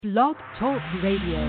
Blog Talk Radio.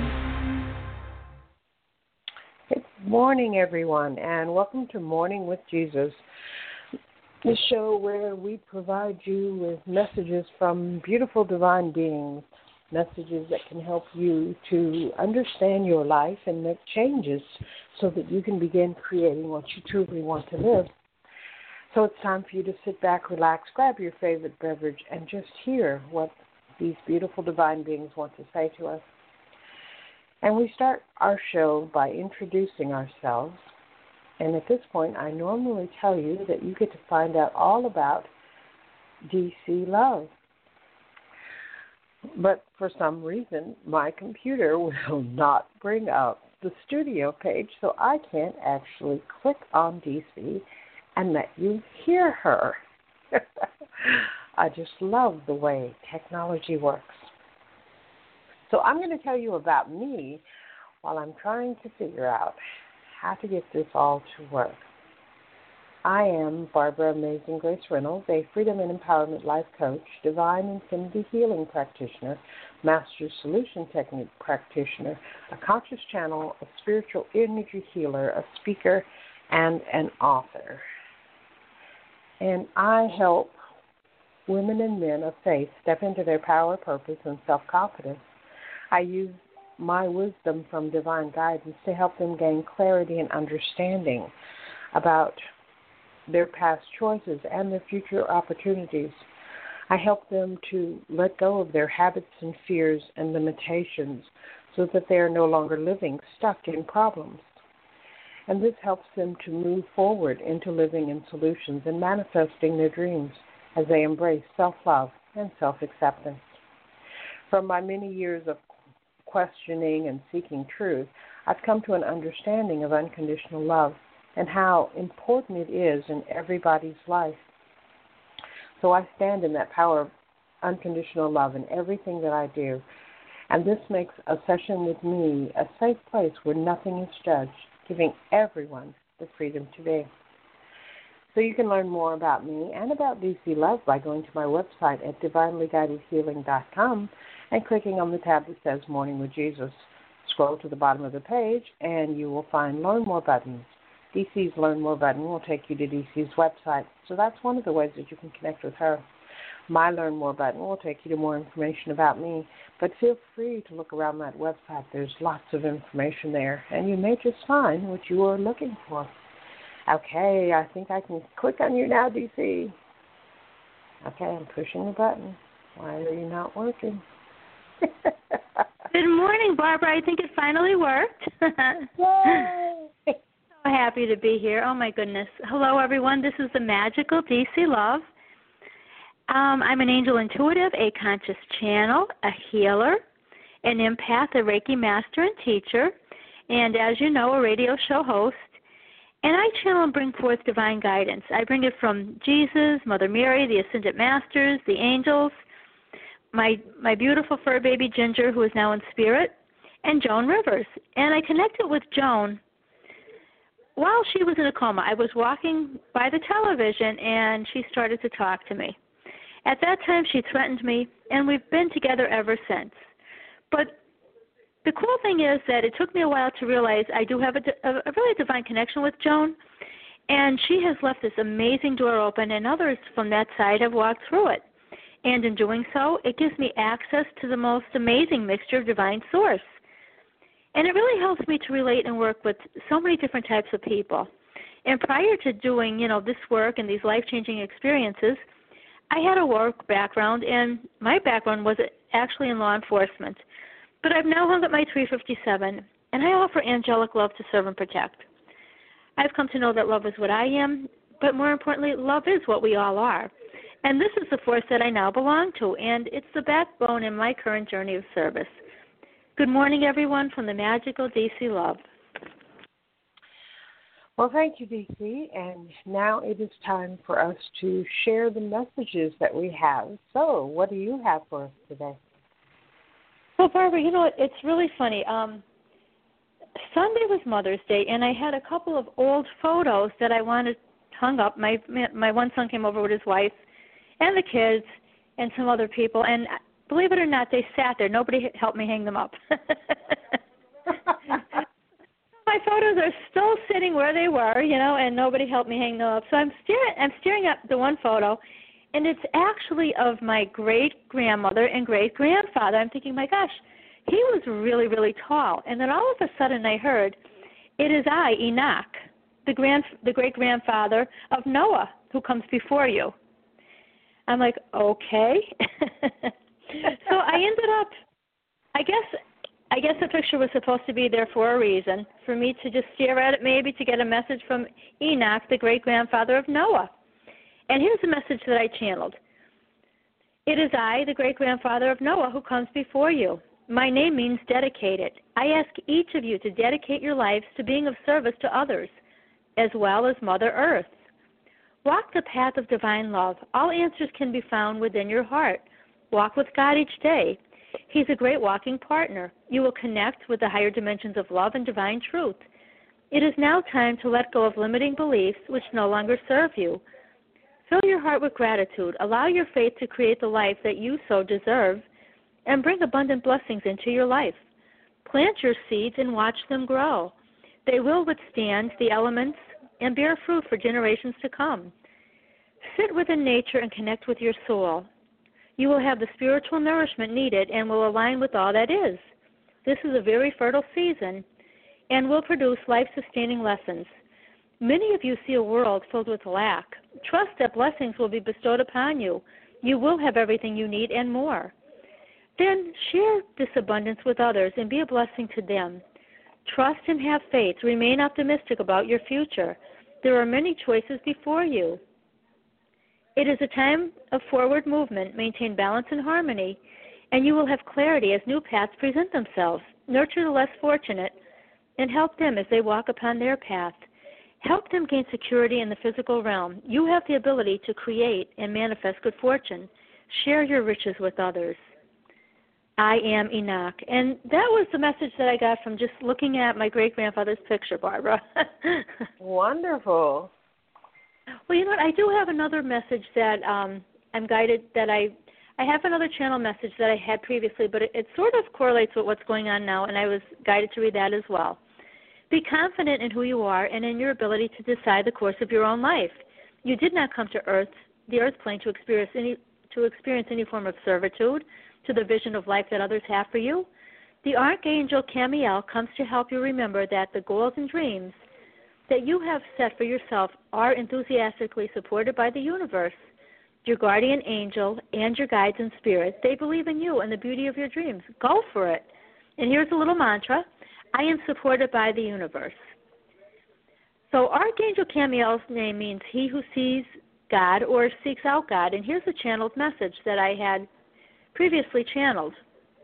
Good morning, everyone, and welcome to Morning with Jesus, the show where we provide you with messages from beautiful divine beings, messages that can help you to understand your life and make changes so that you can begin creating what you truly want to live. So it's time for you to sit back, relax, grab your favorite beverage, and just hear what these beautiful divine beings want to say to us. And we start our show by introducing ourselves. And at this point, I normally tell you that you get to find out all about DC Love. But for some reason, my computer will not bring up the studio page, so I can't actually click on DC and let you hear her. I just love the way technology works. So I'm going to tell you about me while I'm trying to figure out how to get this all to work. I am Barbara Amazing Grace Reynolds, a Freedom and Empowerment Life Coach, Divine Infinity Healing Practitioner, Master Solution Technique Practitioner, a Conscious Channel, a Spiritual Energy Healer, a speaker, and an author. And I help women and men of faith step into their power, purpose, and self-confidence. I use my wisdom from divine guidance to help them gain clarity and understanding about their past choices and their future opportunities. I help them to let go of their habits and fears and limitations so that they are no longer living stuck in problems. And this helps them to move forward into living in solutions and manifesting their dreams as they embrace self-love and self-acceptance. From my many years of questioning and seeking truth, I've come to an understanding of unconditional love and how important it is in everybody's life. So I stand in that power of unconditional love in everything that I do. And this makes a session with me a safe place where nothing is judged, giving everyone the freedom to be. So you can learn more about me and about DC Love by going to my website at divinelyguidedhealing.com and clicking on the tab that says Morning with Jesus. Scroll to the bottom of the page and you will find Learn More buttons. DC's Learn More button will take you to DC's website. So that's one of the ways that you can connect with her. My Learn More button will take you to more information about me, but feel free to look around that website. There's lots of information there, and you may just find what you are looking for. Okay, I think I can click on you now, DC. Okay, I'm pushing the button. Why are you not working? Good morning, Barbara. I think it finally worked. Yay! So happy to be here. Oh, my goodness. Hello, everyone. This is the magical DC Love. I'm an angel intuitive, a conscious channel, a healer, an empath, a Reiki master and teacher, and as you know, a radio show host. And I channel and bring forth divine guidance. I bring it from Jesus, Mother Mary, the Ascended Masters, the angels, my beautiful fur baby Ginger, who is now in spirit, and Joan Rivers. And I connected with Joan while she was in a coma. I was walking by the television, and she started to talk to me. At that time, she threatened me, and we've been together ever since. But the cool thing is that it took me a while to realize I do have a really divine connection with Joan, and she has left this amazing door open, and others from that side have walked through it. And in doing so, it gives me access to the most amazing mixture of divine source. And it really helps me to relate and work with so many different types of people. And prior to doing, this work and these life-changing experiences, I had a work background, and my background was actually in law enforcement. But I've now hung up my 357, and I offer angelic love to serve and protect. I've come to know that love is what I am, but more importantly, love is what we all are. And this is the force that I now belong to, and it's the backbone in my current journey of service. Good morning, everyone, from the magical DC Love. Well, thank you, DC, and now it is time for us to share the messages that we have. So, what do you have for us today? Well, Barbara, it's really funny. Sunday was Mother's Day, and I had a couple of old photos that I wanted hung up. My one son came over with his wife and the kids and some other people, and Believe it or not, they sat there. Nobody helped me hang them up. My photos are still sitting where they were, and nobody helped me hang them up. So I'm staring at the one photo, and it's actually of my great-grandmother and great-grandfather. I'm thinking, my gosh, he was really, really tall. And then all of a sudden I heard, it is I, Enoch, the great-grandfather of Noah, who comes before you. I'm like, okay. So I ended up, I guess the picture was supposed to be there for a reason, for me to just stare at it, maybe to get a message from Enoch, the great-grandfather of Noah. And here's the message that I channeled. It is I, the great-grandfather of Noah, who comes before you. My name means dedicated. I ask each of you to dedicate your lives to being of service to others, as well as Mother Earth. Walk the path of divine love. All answers can be found within your heart. Walk with God each day. He's a great walking partner. You will connect with the higher dimensions of love and divine truth. It is now time to let go of limiting beliefs which no longer serve you. Fill your heart with gratitude. Allow your faith to create the life that you so deserve, and bring abundant blessings into your life. Plant your seeds and watch them grow. They will withstand the elements and bear fruit for generations to come. Sit within nature and connect with your soul. You will have the spiritual nourishment needed and will align with all that is. This is a very fertile season and will produce life-sustaining lessons. Many of you see a world filled with lack. Trust that blessings will be bestowed upon you. You will have everything you need and more. Then share this abundance with others and be a blessing to them. Trust and have faith. Remain optimistic about your future. There are many choices before you. It is a time of forward movement. Maintain balance and harmony, and you will have clarity as new paths present themselves. Nurture the less fortunate and help them as they walk upon their path. Help them gain security in the physical realm. You have the ability to create and manifest good fortune. Share your riches with others. I am Enoch. And that was the message that I got from just looking at my great-grandfather's picture, Barbara. Wonderful. Well, you know what? I do have another message that I'm guided, that I have another channel message that I had previously, but it sort of correlates with what's going on now, and I was guided to read that as well. Be confident in who you are and in your ability to decide the course of your own life. You did not come to the earth plane, to experience any form of servitude to the vision of life that others have for you. The Archangel Camiel comes to help you remember that the goals and dreams that you have set for yourself are enthusiastically supported by the universe, your guardian angel, and your guides and spirits. They believe in you and the beauty of your dreams. Go for it. And here's a little mantra. I am supported by the universe. So Archangel Camiel's name means he who sees God or seeks out God. And here's a channeled message that I had previously channeled.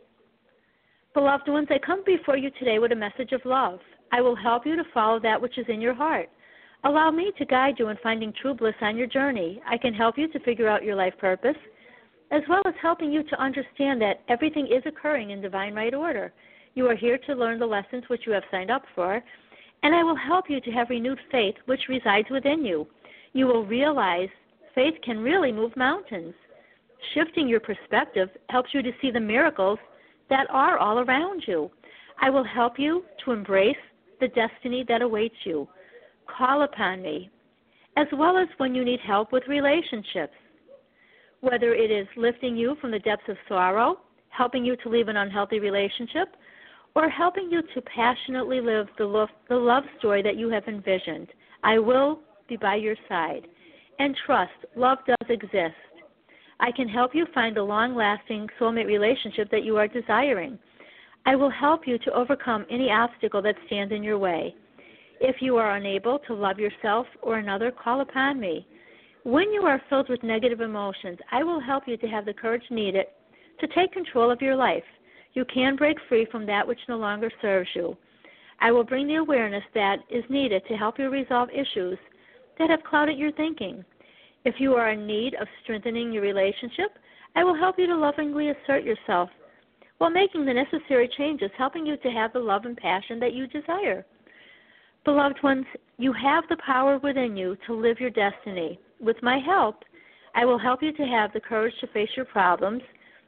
Beloved ones, I come before you today with a message of love. I will help you to follow that which is in your heart. Allow me to guide you in finding true bliss on your journey. I can help you to figure out your life purpose, as well as helping you to understand that everything is occurring in divine right order. You are here to learn the lessons which you have signed up for, and I will help you to have renewed faith which resides within you. You will realize faith can really move mountains. Shifting your perspective helps you to see the miracles that are all around you. I will help you to embrace the destiny that awaits you. Call upon me, as well as when you need help with relationships. Whether it is lifting you from the depths of sorrow, helping you to leave an unhealthy relationship, or helping you to passionately live the love story that you have envisioned, I will be by your side. And trust, love does exist. I can help you find the long-lasting soulmate relationship that you are desiring. I will help you to overcome any obstacle that stands in your way. If you are unable to love yourself or another, call upon me. When you are filled with negative emotions, I will help you to have the courage needed to take control of your life. You can break free from that which no longer serves you. I will bring the awareness that is needed to help you resolve issues that have clouded your thinking. If you are in need of strengthening your relationship, I will help you to lovingly assert yourself while making the necessary changes, helping you to have the love and passion that you desire. Beloved ones, you have the power within you to live your destiny. With my help, I will help you to have the courage to face your problems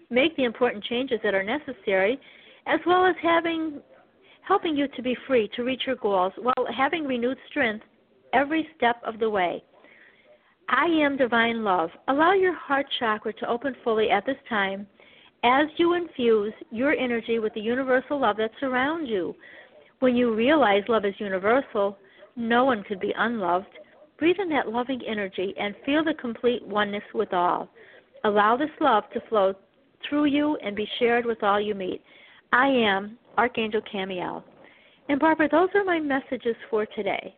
make the important changes that are necessary, as well as helping you to be free to reach your goals while having renewed strength every step of the way. I am divine love. Allow your heart chakra to open fully at this time as you infuse your energy with the universal love that surrounds you. When you realize love is universal, no one could be unloved. Breathe in that loving energy and feel the complete oneness with all. Allow this love to flow through you and be shared with all you meet. I am Archangel Camiel. And Barbara, those are my messages for today.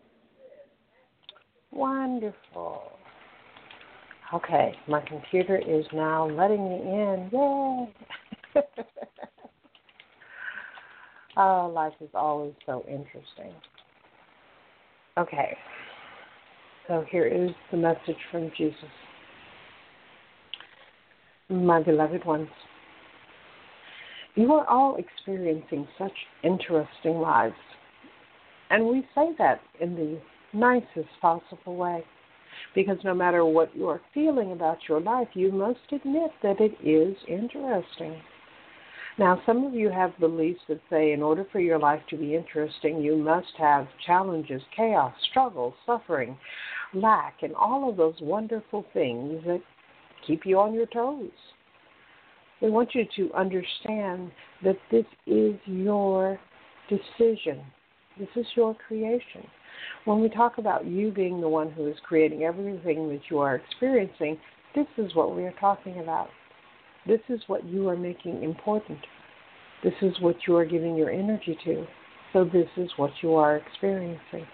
Wonderful. Okay, my computer is now letting me in. Yay! Oh, life is always so interesting. Okay, so here is the message from Jesus. My beloved ones, you are all experiencing such interesting lives. And we say that in the nicest possible way, because no matter what you are feeling about your life, you must admit that it is interesting. Now, some of you have beliefs that say in order for your life to be interesting, you must have challenges, chaos, struggle, suffering, lack, and all of those wonderful things that keep you on your toes. We want you to understand that this is your decision. This is your creation. When we talk about you being the one who is creating everything that you are experiencing, this is what we are talking about. This is what you are making important. This is what you are giving your energy to. So this is what you are experiencing.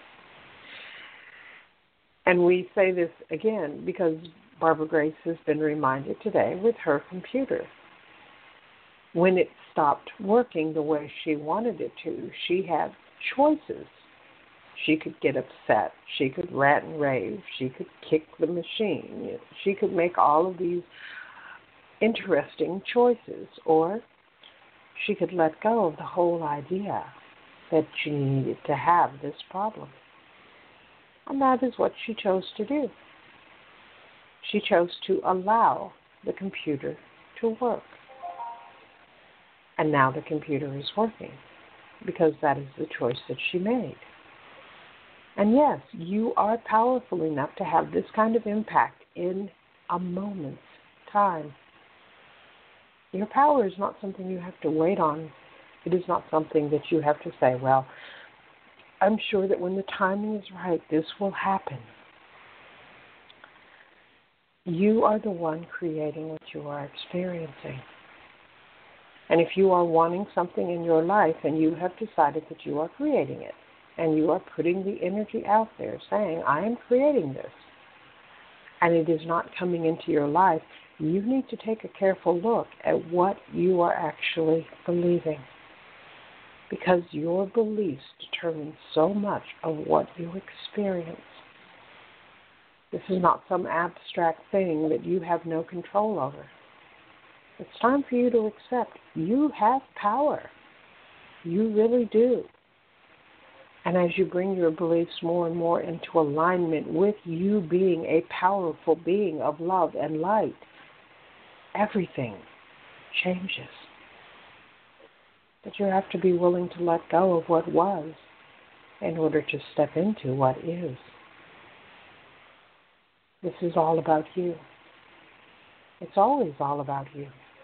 And we say this again because Barbara Grace has been reminded today with her computer. When it stopped working the way she wanted it to, she had choices. She could get upset. She could rant and rave. She could kick the machine. She could make all of these interesting choices, or she could let go of the whole idea that she needed to have this problem. And that is what she chose to do. She chose to allow the computer to work. And now the computer is working because that is the choice that she made. And yes, you are powerful enough to have this kind of impact in a moment's time. Your power is not something you have to wait on. It is not something that you have to say, well, I'm sure that when the timing is right, this will happen. You are the one creating what you are experiencing. And if you are wanting something in your life and you have decided that you are creating it, and you are putting the energy out there saying, I am creating this, and it is not coming into your life, you need to take a careful look at what you are actually believing. Because your beliefs determine so much of what you experience. This is not some abstract thing that you have no control over. It's time for you to accept you have power. You really do. And as you bring your beliefs more and more into alignment with you being a powerful being of love and light, everything changes. But you have to be willing to let go of what was in order to step into what is. This is all about you. It's always all about you.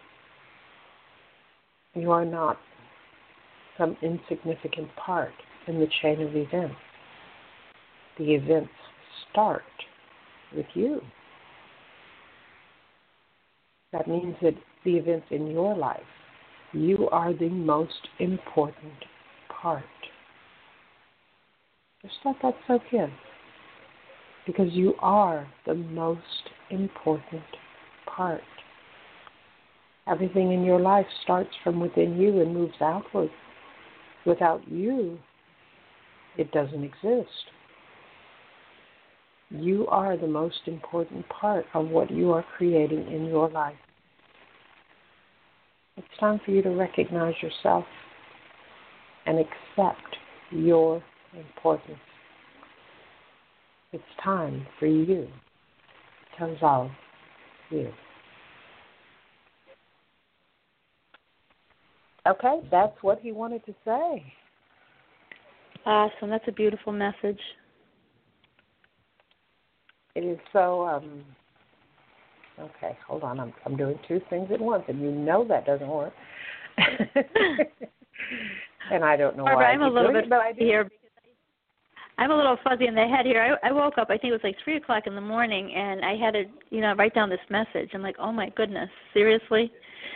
You are not some insignificant part in the chain of events. The events start with you. That means that the events in your life, you are the most important part. Just let that soak in. Because you are the most important part. Everything in your life starts from within you and moves outward. Without you, it doesn't exist. You are the most important part of what you are creating in your life. It's time for you to recognize yourself and accept your importance. It's time for you to love you. Okay, that's what he wanted to say. Awesome. That's a beautiful message. It is so. Okay, hold on. I'm doing two things at once, and you know that doesn't work. And I don't know why I'm a little bit but I do. here. I'm a little fuzzy in the head here. I woke up, I think it was like 3 o'clock in the morning, and I had to, write down this message. I'm like, oh, my goodness, seriously?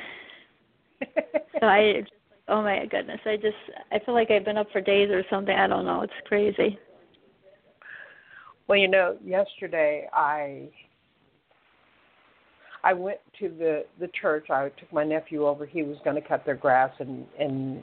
So oh, my goodness. I feel like I've been up for days or something. I don't know. It's crazy. Well, yesterday I went to the church. I took my nephew over. He was going to cut their grass and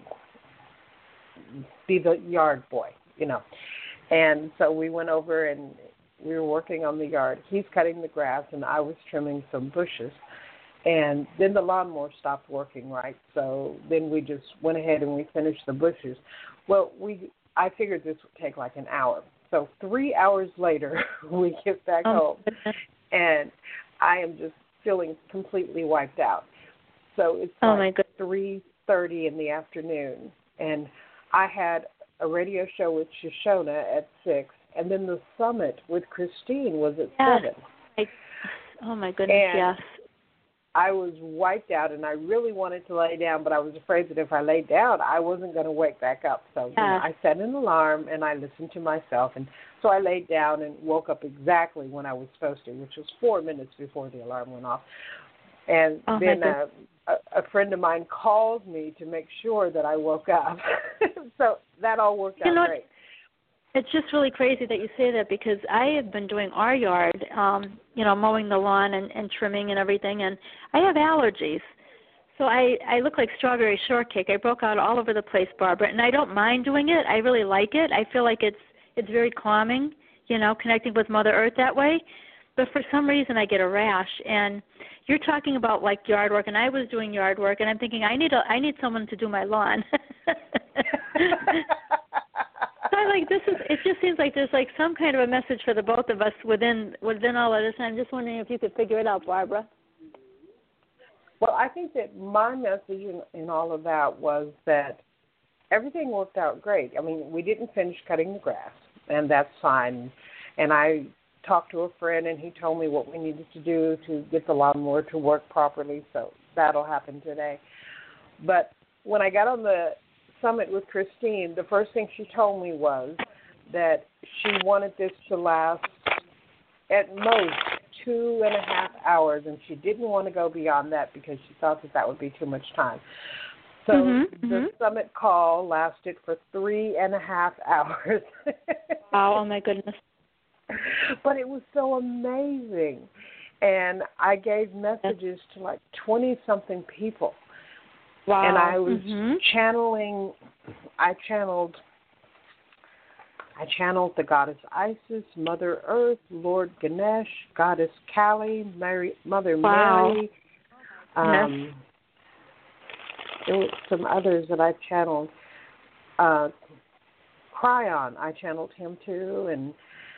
be the yard boy, And so we went over and we were working on the yard. He's cutting the grass and I was trimming some bushes. And then the lawnmower stopped working, right? So then we just went ahead and we finished the bushes. Well, I figured this would take like an hour. So 3 hours later, we get back home. And I am just feeling completely wiped out. So it's like 3:30 in the afternoon. And I had a radio show with Shoshona at 6, and then the summit with Christine was at 7. Oh, my goodness, and yes. I was wiped out, and I really wanted to lay down, but I was afraid that if I laid down, I wasn't going to wake back up. So I set an alarm, and I listened to myself. And so I laid down and woke up exactly when I was supposed to, which was 4 minutes before the alarm went off. And then a friend of mine called me to make sure that I woke up. So that all worked out great. It's just really crazy that you say that because I have been doing our yard, mowing the lawn and trimming and everything, and I have allergies. So I look like strawberry shortcake. I broke out all over the place, Barbara, and I don't mind doing it. I really like it. I feel like it's very calming, connecting with Mother Earth that way. But for some reason I get a rash, and you're talking about like yard work, and I was doing yard work, and I'm thinking I need someone to do my lawn. So it just seems like there's like some kind of a message for the both of us within all of this. And I'm just wondering if you could figure it out, Barbara. Well, I think that my message in all of that was that everything worked out great. I mean, we didn't finish cutting the grass, and that's fine. And I talked to a friend, and he told me what we needed to do to get the lawnmower to work properly, so that'll happen today. But when I got on the summit with Christine, the first thing she told me was that she wanted this to last at most 2.5 hours, and she didn't want to go beyond that because she thought that would be too much time. So the summit call lasted for 3.5 hours. Wow, oh my goodness. But it was so amazing. And I gave messages to like 20-something people. Wow. And I was channeling, I channeled the goddess Isis, Mother Earth, Lord Ganesh, goddess Kali, Mother Mary. There were some others that I channeled. Cryon, I channeled him too, and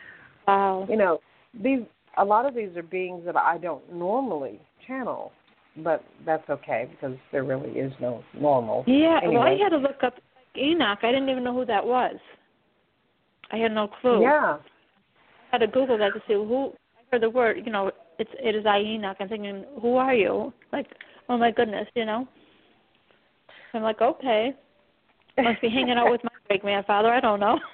a lot of these are beings that I don't normally channel, but that's okay because there really is no normal. Yeah, anyway. Well, I had to look up Enoch. I didn't even know who that was. I had no clue. Yeah. I had to Google that to see who. I heard the word, it is I, Enoch. I'm thinking, who are you? Like, oh my goodness, I'm like, okay. Must be hanging out with my great-grandfather. I don't know.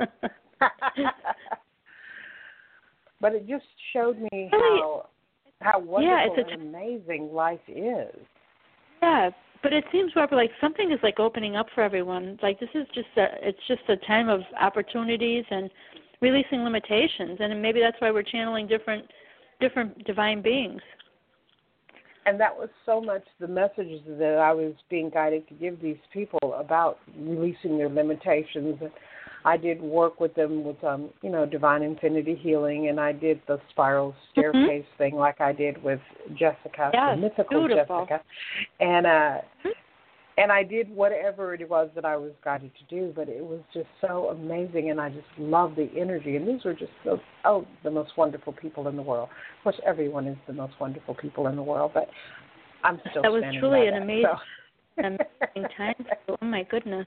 But it just showed me how wonderful and amazing life is. Yeah, but it seems, Barbara, like something is like opening up for everyone. Like this is it's just a time of opportunities and releasing limitations, and maybe that's why we're channeling different divine beings. And that was so much the messages that I was being guided to give these people about releasing their limitations. I did work with them with, divine infinity healing, and I did the spiral staircase thing like I did with Jessica, the mythical Jessica. And I did whatever it was that I was guided to do, but it was just so amazing, and I just loved the energy. And these were just the most wonderful people in the world. Of course, everyone is the most wonderful people in the world, but I'm still that was standing truly by an amazing. So. an amazing time. Oh, my goodness.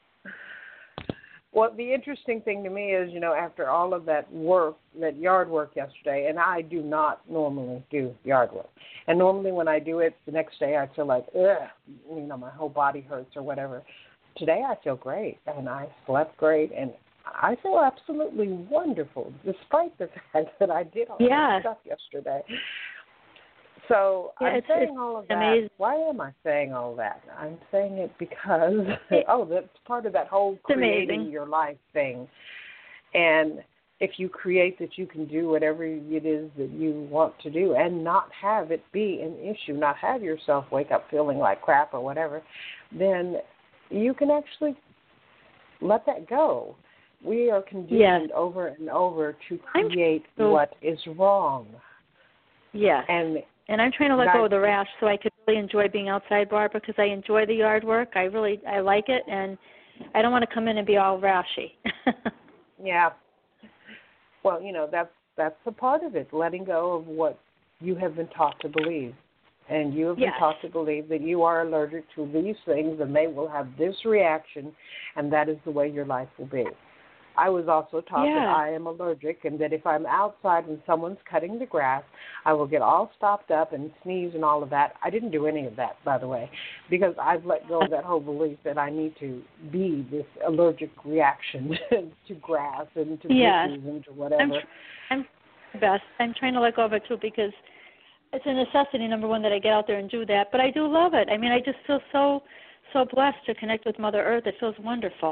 Well, the interesting thing to me is, after all of that work, that yard work yesterday, and I do not normally do yard work. And normally when I do it, the next day I feel like, ugh, my whole body hurts or whatever. Today I feel great, and I slept great, and I feel absolutely wonderful, despite the fact that I did all that stuff yesterday. So I'm saying all of that. Amazing. Why am I saying all that? I'm saying it because, that's part of that whole creating your life thing. And if you create that you can do whatever it is that you want to do and not have it be an issue, not have yourself wake up feeling like crap or whatever, then you can actually let that go. We are conditioned over and over to create what is wrong. Yes. And I'm trying to let go of the rash so I could really enjoy being outside, Barbara, because I enjoy the yard work. I like it, and I don't want to come in and be all rashy. Yeah. Well, that's a part of it, letting go of what you have been taught to believe. And you have been taught to believe that you are allergic to these things and they will have this reaction, and that is the way your life will be. I was also taught that I am allergic and that if I'm outside and someone's cutting the grass, I will get all stopped up and sneeze and all of that. I didn't do any of that, by the way, because I've let go of that whole belief that I need to be this allergic reaction to grass and to bushes and to whatever. I'm best. I'm trying to let go of it, too, because it's a necessity, number one, that I get out there and do that. But I do love it. I mean, I just feel so blessed to connect with Mother Earth. It feels wonderful.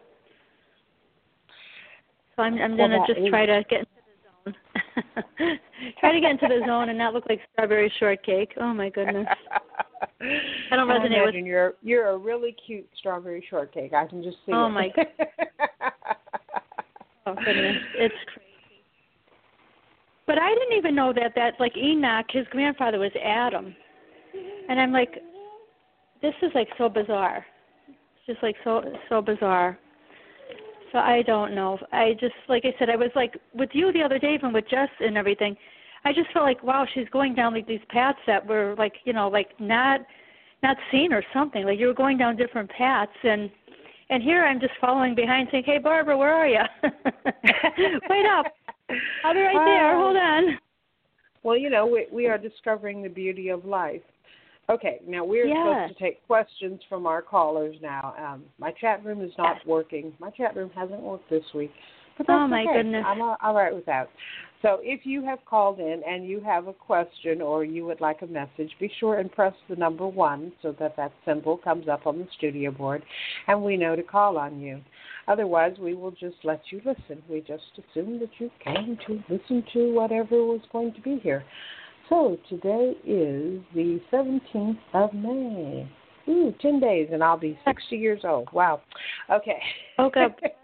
So I'm going to just try to get into the zone. Try to get into the zone and not look like strawberry shortcake. Oh, my goodness. I don't resonate with you. You're a really cute strawberry shortcake. I can just see it. Oh, my goodness. Oh, goodness. It's crazy. But I didn't even know that like Enoch, his grandfather was Adam. And I'm like, this is like so bizarre. It's just like so bizarre. So I don't know. I just, like I said, I was like with you the other day, even with Jess and everything. I just felt like, wow, she's going down like these paths that were like, like not seen or something. Like you were going down different paths, and here I'm just following behind, saying, "Hey, Barbara, where are you? Wait up! I'll be right there. Hold on." Well, we are discovering the beauty of life. Okay, now we're supposed to take questions from our callers now. My chat room is not working. My chat room hasn't worked this week. But that's my goodness. I'm all right with that. So if you have called in and you have a question or you would like a message, be sure and press the number 1 so that symbol comes up on the studio board and we know to call on you. Otherwise, we will just let you listen. We just assume that you came to listen to whatever was going to be here. So today is the 17th of May. 10 days, and I'll be 60 years old. Wow. Okay. Okay.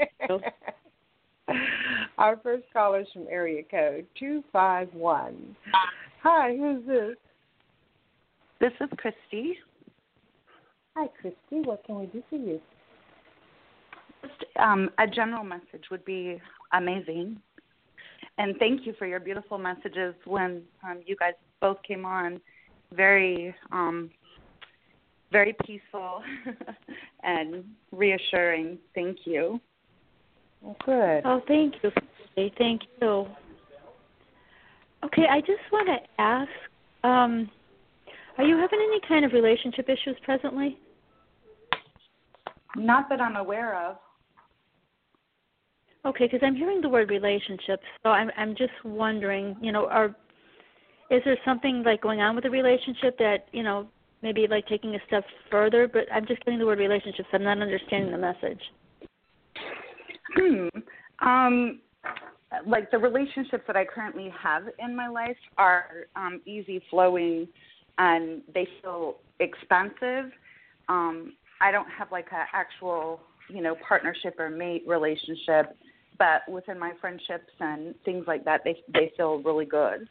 Our first caller is from area code 251. Hi, who's this? This is Christy. Hi, Christy. What can we do for you? Just a general message would be amazing. And thank you for your beautiful messages when you guys both came on. Very, very peaceful and reassuring. Thank you. Good. Oh, thank you. Thank you. Okay, I just want to ask, are you having any kind of relationship issues presently? Not that I'm aware of. Okay, because I'm hearing the word relationships, so I'm just wondering, is there something like going on with the relationship that, maybe like taking a step further? But I'm just getting the word relationships. I'm not understanding the message. Like the relationships that I currently have in my life are easy flowing, and they feel expansive. I don't have like an actual, partnership or mate relationship. But within my friendships and things like that, they feel really good.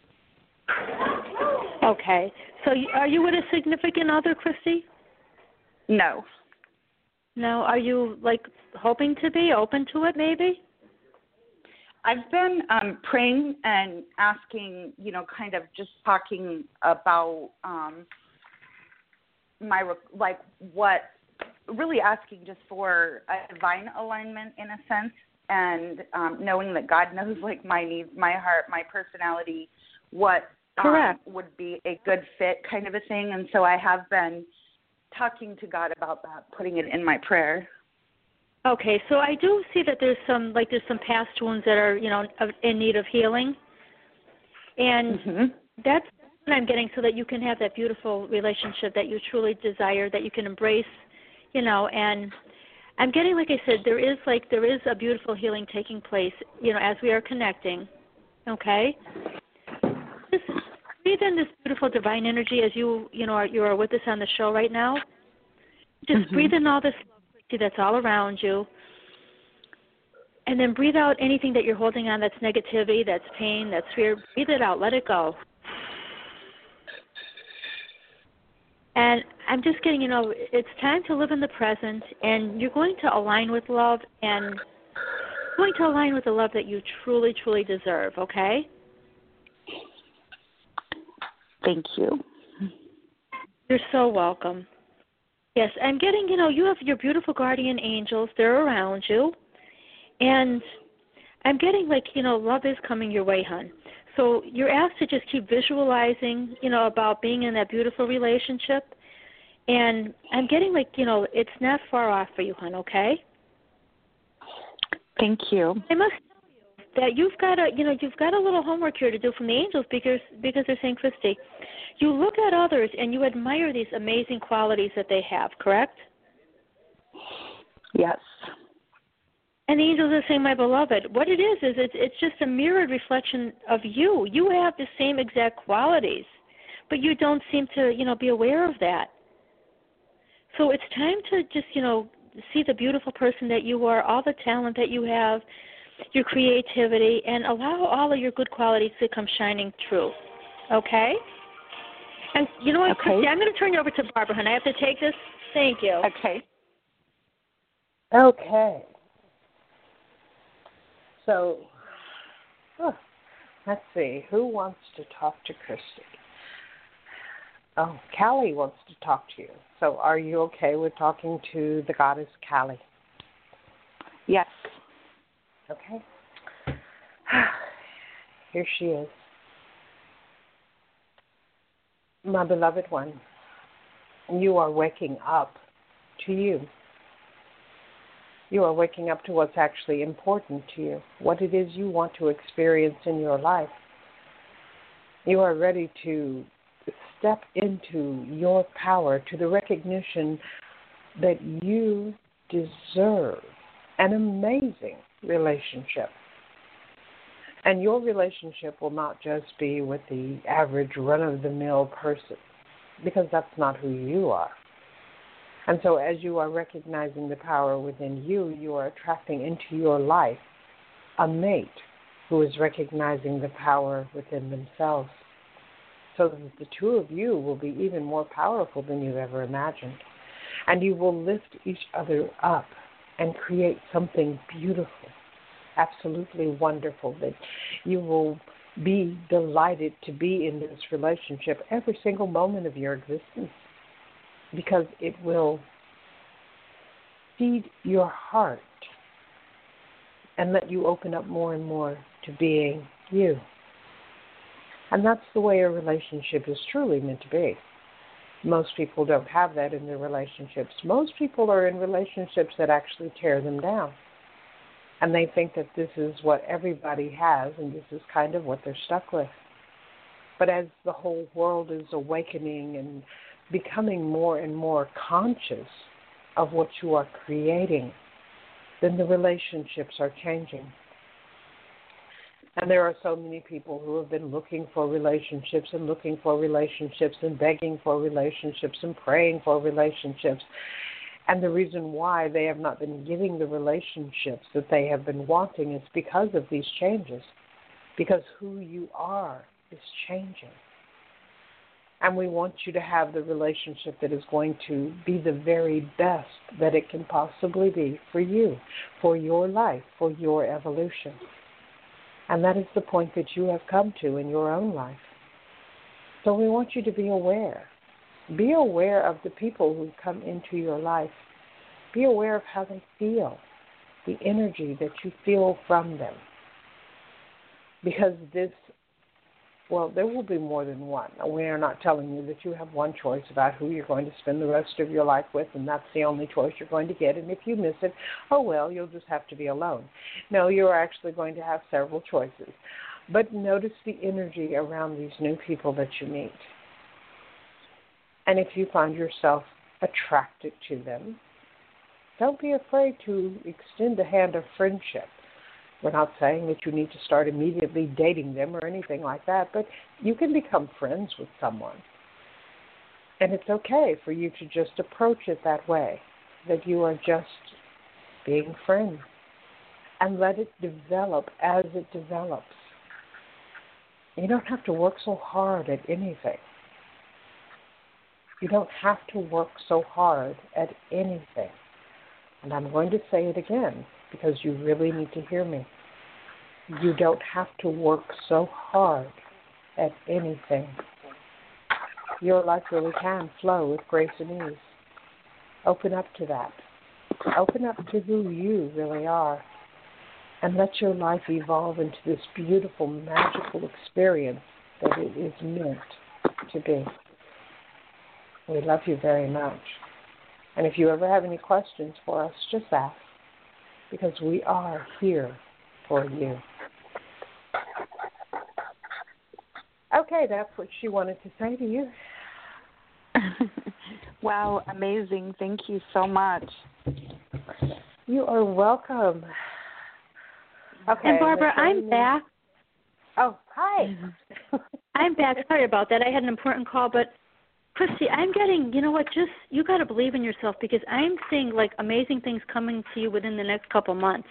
Okay. So are you with a significant other, Christy? No. No. Are you, hoping to be, open to it maybe? I've been praying and asking, kind of just talking about what really asking just for a divine alignment in a sense, and knowing that God knows like my needs, my heart, my personality, what would be a good fit kind of a thing. And so I have been talking to God about that, putting it in my prayer. Okay, so I do see that there's some past wounds that are, in need of healing. And that's what I'm getting, so that you can have that beautiful relationship that you truly desire, that you can embrace, and I'm getting, like I said, there is a beautiful healing taking place, as we are connecting. Okay? Just breathe in this beautiful divine energy as you are with us on the show right now. Just breathe in all this love that's all around you. And then breathe out anything that you're holding on that's negativity, that's pain, that's fear. Breathe it out. Let it go. And I'm just getting, it's time to live in the present, and you're going to align with love, and going to align with the love that you truly, truly deserve, okay? Thank you. You're so welcome. Yes, I'm getting, you have your beautiful guardian angels. They're around you. And I'm getting love is coming your way, hon. So you're asked to just keep visualizing, about being in that beautiful relationship. And I'm getting it's not far off for you, hon, okay? Thank you. I must tell you that you've got a little homework here to do from the angels, because they're saying, Christy, you look at others and you admire these amazing qualities that they have, correct? Yes. And the angels are saying, my beloved, what it is it's just a mirrored reflection of you. You have the same exact qualities, but you don't seem to, be aware of that. So it's time to just, see the beautiful person that you are, all the talent that you have, your creativity, and allow all of your good qualities to come shining through. Okay? And you know what, okay. Christy, I'm going to turn you over to Barbara, hon. I have to take this. Thank you. Okay. Okay. So, let's see. Who wants to talk to Christy? Oh, Callie wants to talk to you. So are you okay with talking to the goddess Callie? Yes. Okay. Here she is. My beloved one, you are waking up to you. You are waking up to what's actually important to you, what it is you want to experience in your life. You are ready to step into your power, to the recognition that you deserve an amazing relationship. And your relationship will not just be with the average run-of-the-mill person, because that's not who you are. And so as you are recognizing the power within you, you are attracting into your life a mate who is recognizing the power within themselves, so that the two of you will be even more powerful than you've ever imagined. And you will lift each other up and create something beautiful, absolutely wonderful, that you will be delighted to be in this relationship every single moment of your existence, because it will feed your heart and let you open up more and more to being you. And that's the way a relationship is truly meant to be. Most people don't have that in their relationships. Most people are in relationships that actually tear them down. And they think that this is what everybody has, and this is kind of what they're stuck with. But as the whole world is awakening and becoming more and more conscious of what you are creating, then the relationships are changing. And there are so many people who have been looking for relationships and looking for relationships and begging for relationships and praying for relationships. And the reason why they have not been giving the relationships that they have been wanting is because of these changes, because who you are is changing. And we want you to have the relationship that is going to be the very best that it can possibly be for you, for your life, for your evolution. And that is the point that you have come to in your own life. So we want you to be aware Be aware of the people who come into your life. Be aware of how they feel, the energy that you feel from them. Because there will be more than one. We are not telling you that you have one choice about who you're going to spend the rest of your life with, and that's the only choice you're going to get. And if you miss it, you'll just have to be alone. No, you're actually going to have several choices. But notice the energy around these new people that you meet. And if you find yourself attracted to them, don't be afraid to extend a hand of friendship. We're not saying that you need to start immediately dating them or anything like that, but you can become friends with someone. And it's okay for you to just approach it that way, that you are just being friends. And let it develop as it develops. You don't have to work so hard at anything. You don't have to work so hard at anything. And I'm going to say it again because you really need to hear me. You don't have to work so hard at anything. Your life really can flow with grace and ease. Open up to that. Open up to who you really are. And let your life evolve into this beautiful, magical experience that it is meant to be. We love you very much. And if you ever have any questions for us, just ask, because we are here for you. Okay, that's what she wanted to say to you. Wow, amazing. Thank you so much. You are welcome. Okay, And Barbara, I'm back. Oh, hi. I'm back. Sorry about that. I had an important call, but Christy, I'm getting, you know what, you got to believe in yourself, because I'm seeing like amazing things coming to you within the next couple months.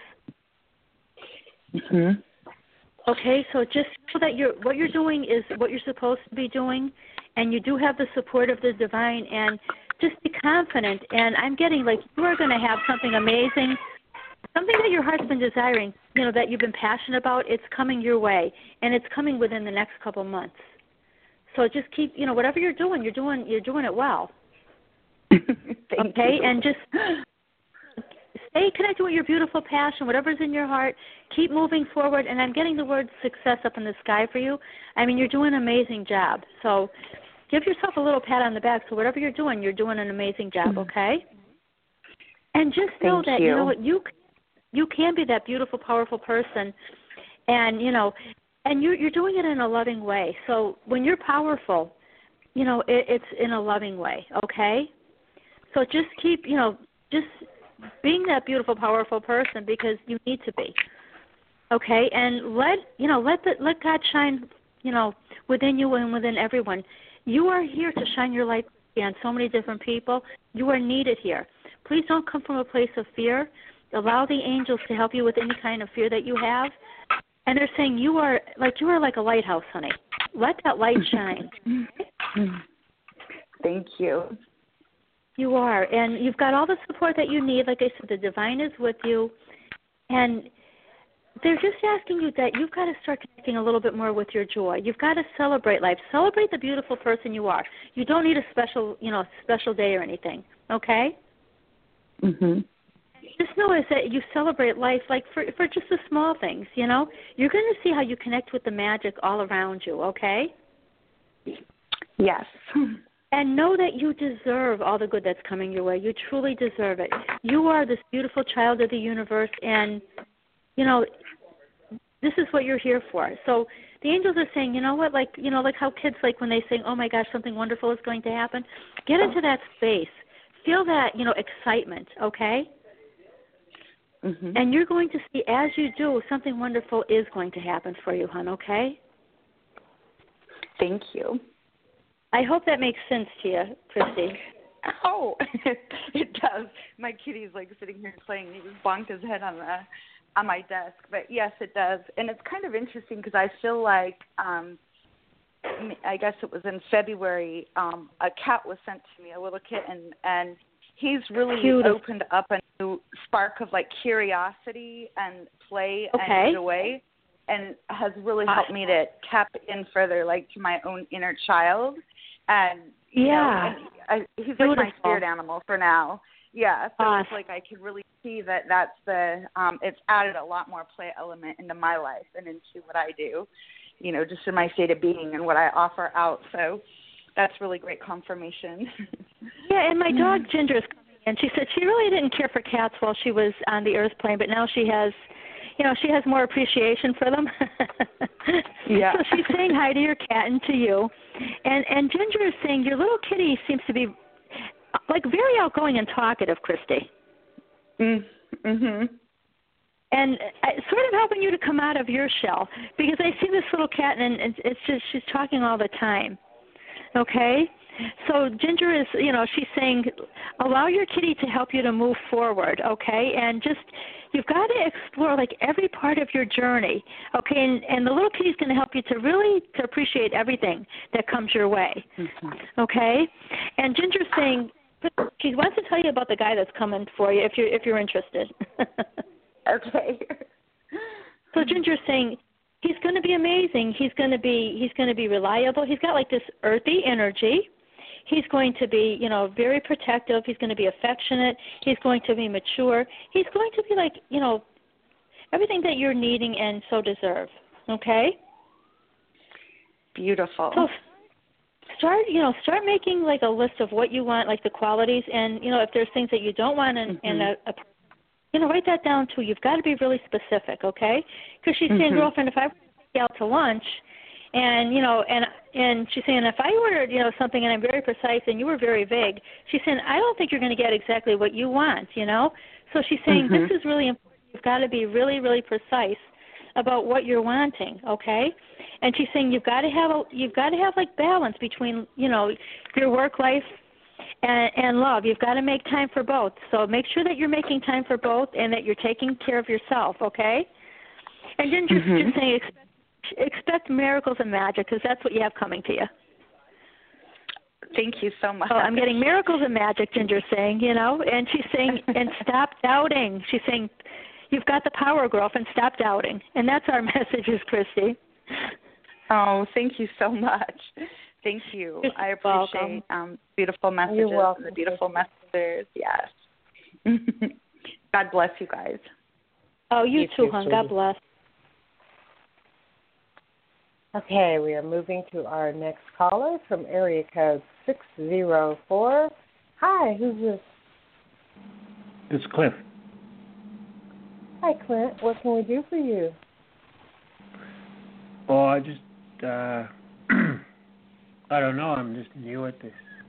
Mhm. Okay, so just so that what you're doing is what you're supposed to be doing, and you do have the support of the divine, and just be confident. And I'm getting like you are going to have something amazing, something that your heart's been desiring, that you've been passionate about. It's coming your way, and it's coming within the next couple months. So just keep, whatever you're doing it well. Thank you. And just stay connected with your beautiful passion, whatever's in your heart. Keep moving forward, and I'm getting the word success up in the sky for you. I mean, you're doing an amazing job. So give yourself a little pat on the back. So whatever you're doing an amazing job, okay? And just know that, you know what, you can be that beautiful, powerful person, and, and you're doing it in a loving way. So when you're powerful, it's in a loving way, okay? So just keep, just being that beautiful, powerful person, because you need to be, okay? And let God shine, within you and within everyone. You are here to shine your light on so many different people. You are needed here. Please don't come from a place of fear. Allow the angels to help you with any kind of fear that you have. And they're saying you are like a lighthouse, honey. Let that light shine. Thank you. You are. And you've got all the support that you need. Like I said, the divine is with you. And they're just asking you that you've got to start connecting a little bit more with your joy. You've got to celebrate life. Celebrate the beautiful person you are. You don't need a special day or anything, okay? Mhm. Just know is that you celebrate life like for just the small things, You're going to see how you connect with the magic all around you, okay? Yes. And know that you deserve all the good that's coming your way. You truly deserve it. You are this beautiful child of the universe, and, this is what you're here for. So the angels are saying, like how kids, like when they say, oh, my gosh, something wonderful is going to happen, get into that space. Feel that, excitement, okay? Mm-hmm. And you're going to see, as you do, something wonderful is going to happen for you, hon, okay? Thank you. I hope that makes sense to you, Christy. Oh, it does. My kitty's like sitting here playing. He just bonked his head on my desk. But yes, it does. And it's kind of interesting because I feel like, I guess it was in February, a cat was sent to me, a little kitten, and he's really opened up a new spark of like curiosity and play and joy, and has really helped me to tap in further, like to my own inner child. And Yeah. He's Beautiful. like my spirit animal for now. Yeah, so Awesome. it's like I could really see that's it's added a lot more play element into my life and into what I do, just in my state of being and what I offer out. So that's really great confirmation. Yeah, and my dog Ginger is coming in. She said she really didn't care for cats while she was on the earth plane, but now she has, she has more appreciation for them. Yeah. So she's saying hi to your cat and to you. And Ginger is saying your little kitty seems to be like very outgoing and talkative, Christy. Mhm. And sort of helping you to come out of your shell, because I see this little cat and it's just she's talking all the time. Okay? So Ginger is, she's saying allow your kitty to help you to move forward, okay? And just you've got to explore like every part of your journey, okay? And the little kitty's going to help you to really to appreciate everything that comes your way, okay? And Ginger's saying she wants to tell you about the guy that's coming for you if you're interested. Okay. So Ginger's saying he's going to be amazing. He's going to be reliable. He's got like this earthy energy. He's going to be, very protective. He's going to be affectionate. He's going to be mature. He's going to be like, everything that you're needing and so deserve. Okay? Beautiful. So start making like a list of what you want, like the qualities, and if there's things that you don't want in a write that down too. You've got to be really specific, okay? Because she's saying, girlfriend, if I were to take you out to lunch, and and she's saying if I ordered something and I'm very precise and you were very vague, she's saying I don't think you're going to get exactly what you want, So she's saying this is really important. You've got to be really, really precise about what you're wanting, okay? And she's saying you've got to have like balance between your work life and love. You've got to make time for both. So make sure that you're making time for both and that you're taking care of yourself, okay? And then just saying expect miracles and magic, because that's what you have coming to you. Thank you so much. Oh, I'm getting miracles and magic, Ginger's saying, and she's saying, and stop doubting. She's saying, you've got the power, girlfriend, stop doubting. And that's our messages, Christy. Oh, thank you so much. Thank you. I appreciate beautiful messages. You're welcome. And the beautiful messages. Yes. God bless you guys. Oh, you too, hon. God bless. Okay, we are moving to our next caller from area code 604. Hi, who's this? It's Cliff. Hi, Clint. What can we do for you? Oh, I just, I don't know. I'm just new at this.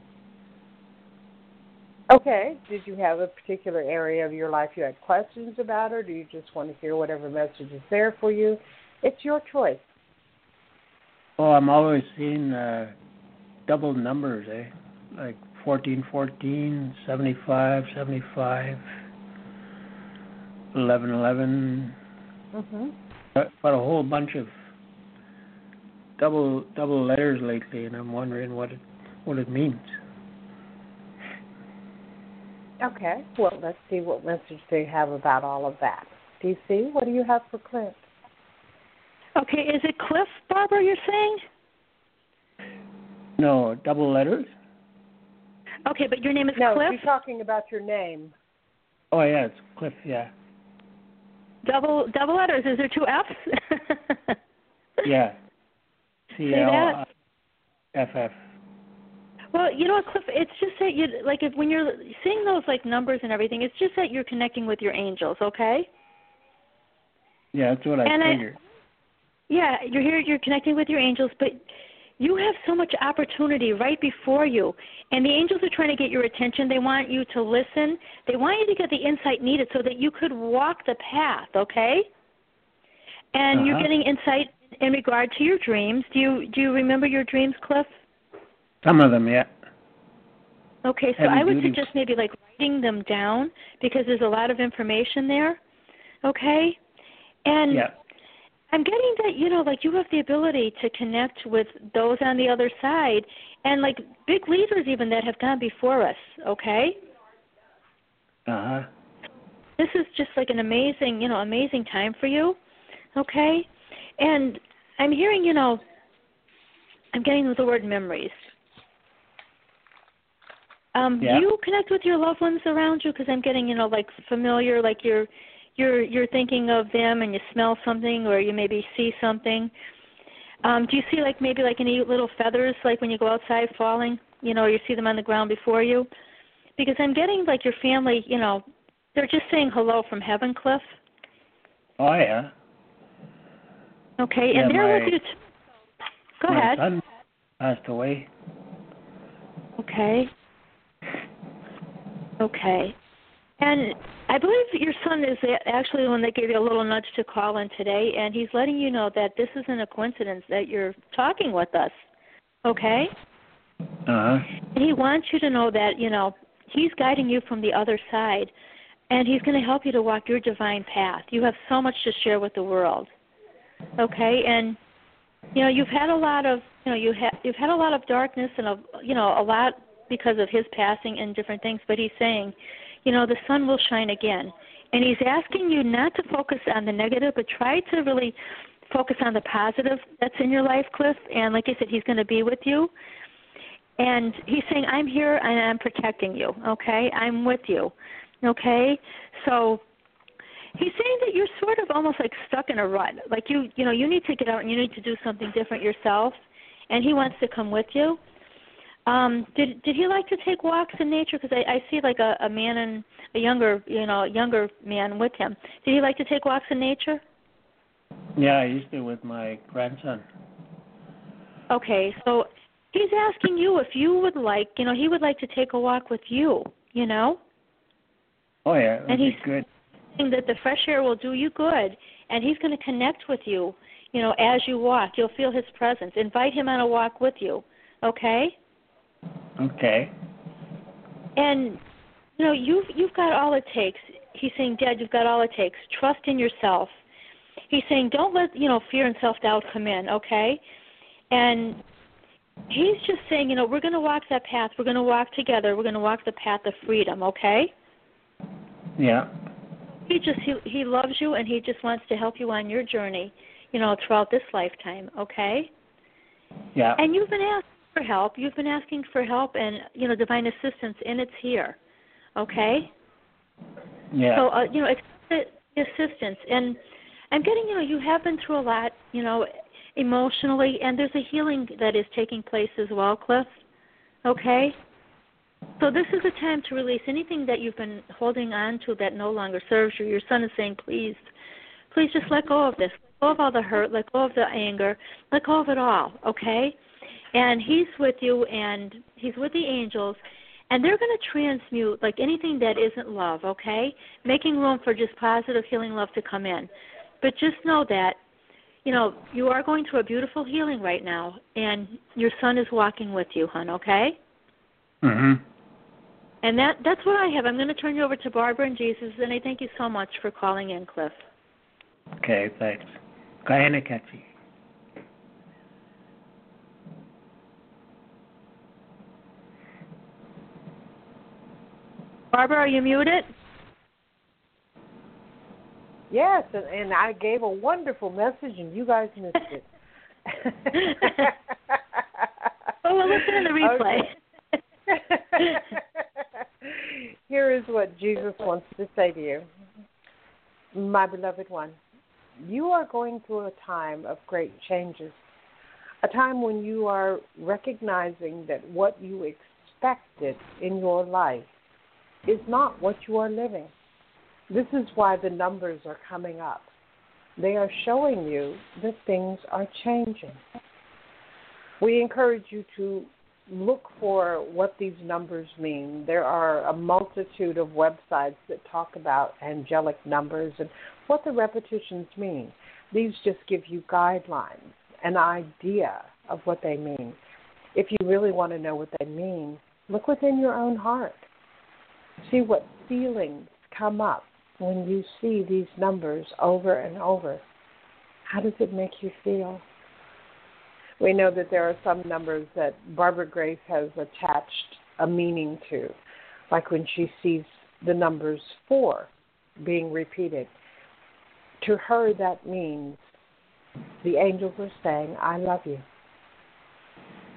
Okay. Did you have a particular area of your life you had questions about, or do you just want to hear whatever message is there for you? It's your choice. Oh, I'm always seeing double numbers, like 1414, 75, 75, 1111. But a whole bunch of double letters lately, and I'm wondering what it means. Okay. Well, let's see what message they have about all of that. DC, what do you have for Clint? Okay, is it Cliff, Barbara, you're saying? No, double letters? Okay, but your name is No, Cliff? she's talking about your name. Oh, yeah, it's Cliff, yeah. Double letters. Is there two Fs? Yeah. CLFF. Well, you know what, Cliff, it's just that when you're seeing those like numbers and everything, it's just that you're connecting with your angels, okay? Yeah, that's what I figured. Yeah, you're here, you're connecting with your angels, but you have so much opportunity right before you, and the angels are trying to get your attention. They want you to listen. They want you to get the insight needed so that you could walk the path, okay? And you're getting insight in regard to your dreams. Do you remember your dreams, Cliff? Some of them, yeah. Okay, so I would suggest maybe like writing them down, because there's a lot of information there, okay? And I'm getting that, you have the ability to connect with those on the other side, and like big leaders even that have gone before us, okay? This is just like an amazing, amazing time for you, okay? And I'm hearing, I'm getting the word memories. Do you connect with your loved ones around you? Because I'm getting, like familiar, like you're thinking of them and you smell something or you maybe see something. Do you see maybe any little feathers like when you go outside falling, or you see them on the ground before you? Because I'm getting your family, they're just saying hello from heaven, Cliff. Oh, yeah. Okay, and they're with you Go ahead. My son passed away. Okay. And I believe your son is actually the one that gave you a little nudge to call in today, and he's letting you know that this isn't a coincidence that you're talking with us, okay? Uh-huh. And he wants you to know that, he's guiding you from the other side, and he's going to help you to walk your divine path. You have so much to share with the world, okay? And, you've had a lot of, you've had a lot of darkness and, a lot because of his passing and different things, but he's saying, the sun will shine again. And he's asking you not to focus on the negative, but try to really focus on the positive that's in your life, Cliff. And like I said, he's going to be with you. And he's saying, I'm here and I'm protecting you, okay? I'm with you, okay? So he's saying that you're sort of almost stuck in a rut. You need to get out and you need to do something different yourself. And he wants to come with you. Did he like to take walks in nature? Because I see a man and a younger man with him. Did he like to take walks in nature? Yeah, I used to with my grandson. Okay, so he's asking you if you would like, he would like to take a walk with you, Oh, yeah, and he's good. saying that the fresh air will do you good, and he's going to connect with you, as you walk. You'll feel his presence. Invite him on a walk with you, okay? Okay. And, you've got all it takes. He's saying, Dad, you've got all it takes. Trust in yourself. He's saying, don't let, fear and self-doubt come in, okay? And he's just saying, we're going to walk that path. We're going to walk together. We're going to walk the path of freedom, okay? Yeah. He loves you, and he just wants to help you on your journey, throughout this lifetime, okay? Yeah. And you've been asking for help. You've been asking for help and, divine assistance, and it's here, okay? Yeah. So, accept the assistance. And I'm getting, you have been through a lot, emotionally, and there's a healing that is taking place as well, Cliff, okay? So this is a time to release anything that you've been holding on to that no longer serves you. Your son is saying, please just let go of this. Let go of all the hurt. Let go of the anger. Let go of it all, okay? And he's with you, and he's with the angels, and they're going to transmute anything that isn't love, okay? Making room for just positive healing love to come in. But just know that, you are going through a beautiful healing right now, and your son is walking with you, hon, okay? Mm-hmm. And that's what I have. I'm going to turn you over to Barbara and Jesus, and I thank you so much for calling in, Cliff. Okay, thanks. Kaya Kathy. Barbara, are you muted? Yes, and I gave a wonderful message, and you guys missed it. Well, we'll listen to the replay. Okay. Here is what Jesus wants to say to you. My beloved one, you are going through a time of great changes, a time when you are recognizing that what you expected in your life is not what you are living. This is why the numbers are coming up. They are showing you that things are changing. We encourage you to look for what these numbers mean. There are a multitude of websites that talk about angelic numbers and what the repetitions mean. These just give you guidelines, an idea of what they mean. If you really want to know what they mean, look within your own heart. See what feelings come up when you see these numbers over and over. How does it make you feel? We know that there are some numbers that Barbara Grace has attached a meaning to, like when she sees the numbers 4 being repeated. To her, that means the angels are saying, I love you.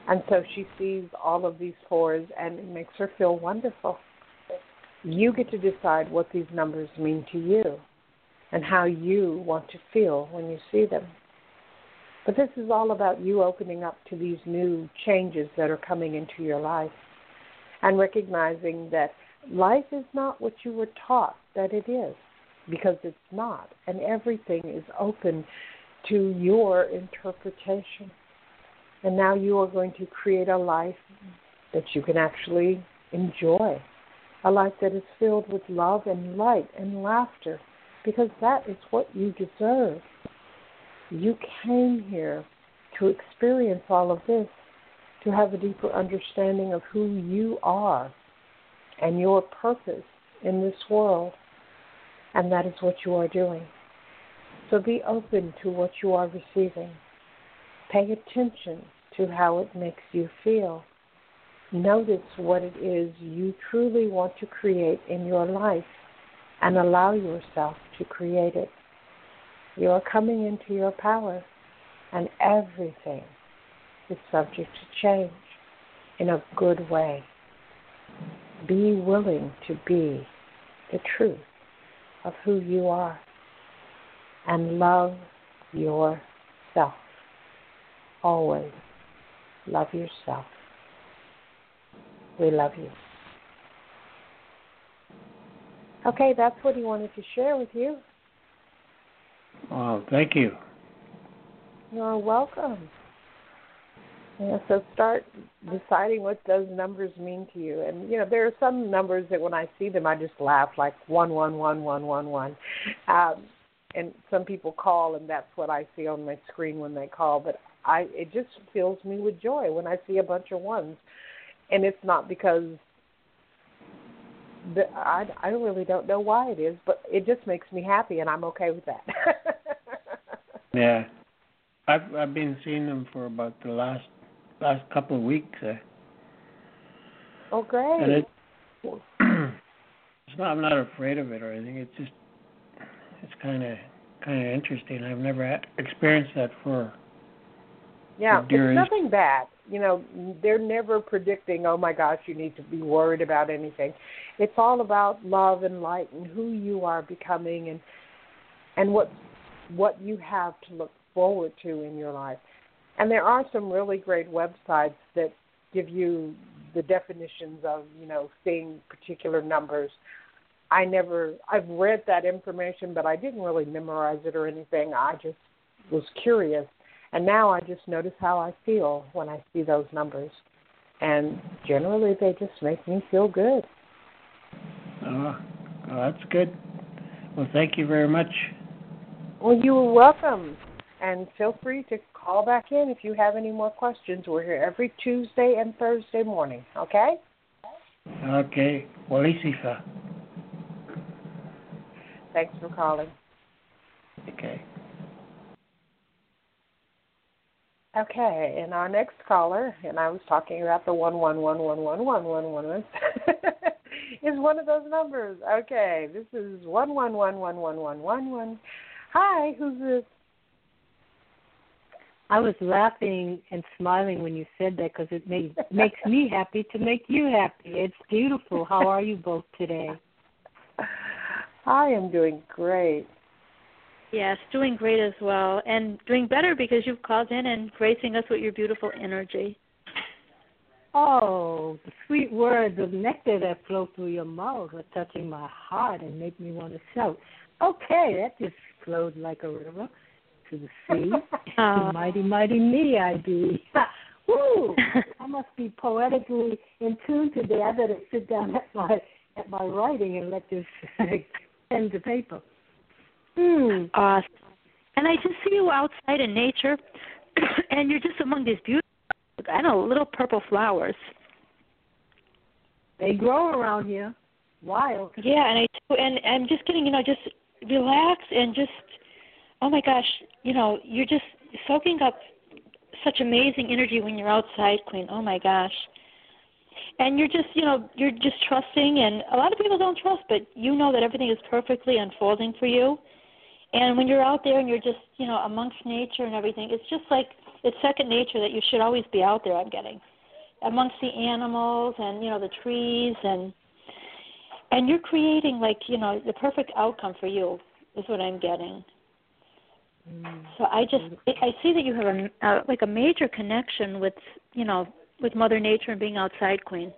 And so she sees all of these 4s, and it makes her feel wonderful. You get to decide what these numbers mean to you and how you want to feel when you see them. But this is all about you opening up to these new changes that are coming into your life and recognizing that life is not what you were taught that it is, because it's not. And everything is open to your interpretation. And now you are going to create a life that you can actually enjoy, a life that is filled with love and light and laughter, because that is what you deserve. You came here to experience all of this, to have a deeper understanding of who you are and your purpose in this world, and that is what you are doing. So be open to what you are receiving. Pay attention to how it makes you feel. Notice what it is you truly want to create in your life and allow yourself to create it. You are coming into your power, and everything is subject to change in a good way. Be willing to be the truth of who you are and love yourself. Always love yourself. We love you. Okay, that's what he wanted to share with you. Well, thank you. You're welcome. Yeah, so start deciding what those numbers mean to you. And, there are some numbers that when I see them, I just laugh, like 111111. And some people call, and that's what I see on my screen when they call. But it just fills me with joy when I see a bunch of ones. And it's not because I really don't know why it is, but it just makes me happy, and I'm okay with that. Yeah. I've been seeing them for about the last couple of weeks. Oh, great. And I'm not afraid of it or anything. It's kind of interesting. I've never experienced that for. Yeah, it's nothing bad. They're never predicting, oh, my gosh, you need to be worried about anything. It's all about love and light and who you are becoming and what you have to look forward to in your life. And there are some really great websites that give you the definitions of, seeing particular numbers. I've read that information, but I didn't really memorize it or anything. I just was curious. And now I just notice how I feel when I see those numbers. And generally they just make me feel good. Oh, that's good. Well, thank you very much. Well, you are welcome. And feel free to call back in if you have any more questions. We're here every Tuesday and Thursday morning, okay? Okay. Walisifa. Thanks for calling. Okay. Okay, and our next caller, and I was talking about the 11111111, is one of those numbers. Okay, this is 11111111. Hi, who's this? I was laughing and smiling when you said that because it makes me happy to make you happy. It's beautiful. How are you both today? I am doing great. Yes, doing great as well, and doing better because you've called in and gracing us with your beautiful energy. Oh, the sweet words of nectar that flow through your mouth are touching my heart and make me want to shout. Okay, that just flowed like a river to the sea. Mighty, mighty me I be. Woo! I must be poetically in tune today. I better sit down at my writing and let this pen to paper. Awesome. And I just see you outside in nature, and you're just among these beautiful, little purple flowers. They grow around here, wild. Yeah, and I'm just getting, just relax and just, oh my gosh, you're just soaking up such amazing energy when you're outside, Queen. Oh my gosh. And you're just, you're just trusting, and a lot of people don't trust, but you know that everything is perfectly unfolding for you. And when you're out there and you're just, amongst nature and everything, it's just like it's second nature that you should always be out there, I'm getting, amongst the animals and, the trees, and you're creating, the perfect outcome for you is what I'm getting. So I see that you have a major connection with, with Mother Nature and being outside, Queen.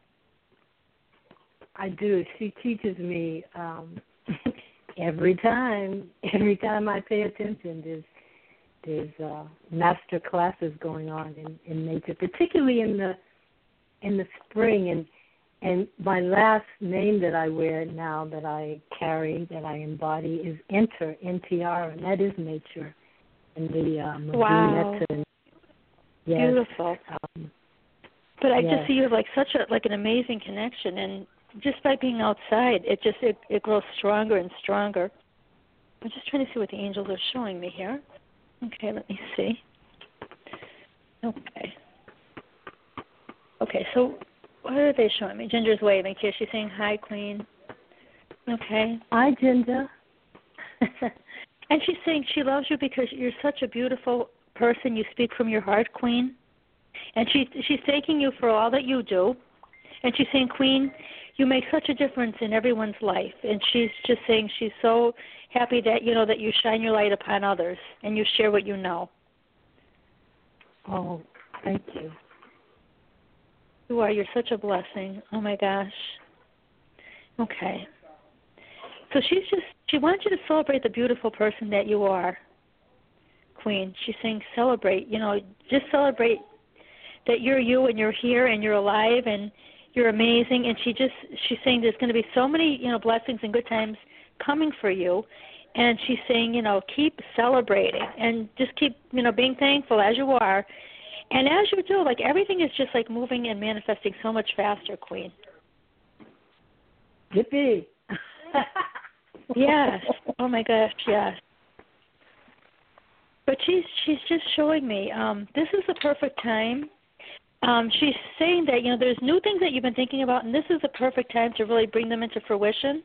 I do. She teaches me every time I pay attention. There's master classes going on in nature, particularly in the spring. And my last name that I wear now, that I carry, that I embody, is Enter, NTR, and that is nature. And the wow. Yes, beautiful. But I just see you have such an amazing connection, and just by being outside, it grows stronger and stronger. I'm just trying to see what the angels are showing me here. Okay, let me see. Okay, so what are they showing me? Ginger's waving here. She's saying, hi, Queen. Okay. Hi, Ginger. And she's saying she loves you because you're such a beautiful person. You speak from your heart, Queen. And she's thanking you for all that you do. And she's saying, Queen, you make such a difference in everyone's life. And she's just saying she's so happy that, that you shine your light upon others and you share what you know. Oh, thank you. You are. You're such a blessing. Oh, my gosh. Okay. So she wants you to celebrate the beautiful person that you are, Queen. She's saying celebrate, just celebrate that you're you and you're here and you're alive and you're amazing. And she's saying there's going to be so many, blessings and good times coming for you. And she's saying, keep celebrating and just keep, being thankful as you are. And as you do, everything is just moving and manifesting so much faster, Queen. Yippee. Yes. Oh my gosh, yes. But she's just showing me this is the perfect time. She's saying that, there's new things that you've been thinking about, and this is the perfect time to really bring them into fruition.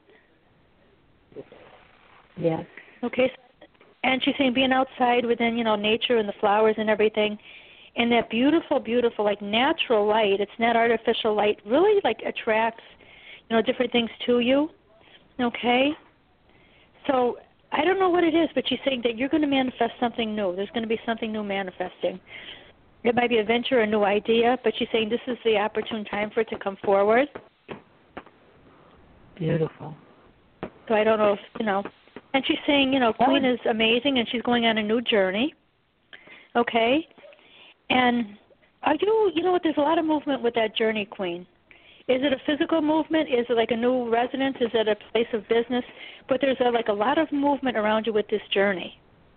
Yes. Okay. And she's saying being outside within, nature and the flowers and everything, and that beautiful, beautiful, natural light, it's not artificial light, really, attracts, different things to you. Okay? So I don't know what it is, but she's saying that you're going to manifest something new. There's going to be something new manifesting. It might be a venture, a new idea, but she's saying this is the opportune time for it to come forward. Beautiful. So I don't know if, and she's saying, Queen is amazing and she's going on a new journey. Okay? And are you, there's a lot of movement with that journey, Queen. Is it a physical movement? Is it a new residence? Is it a place of business? But there's a lot of movement around you with this journey.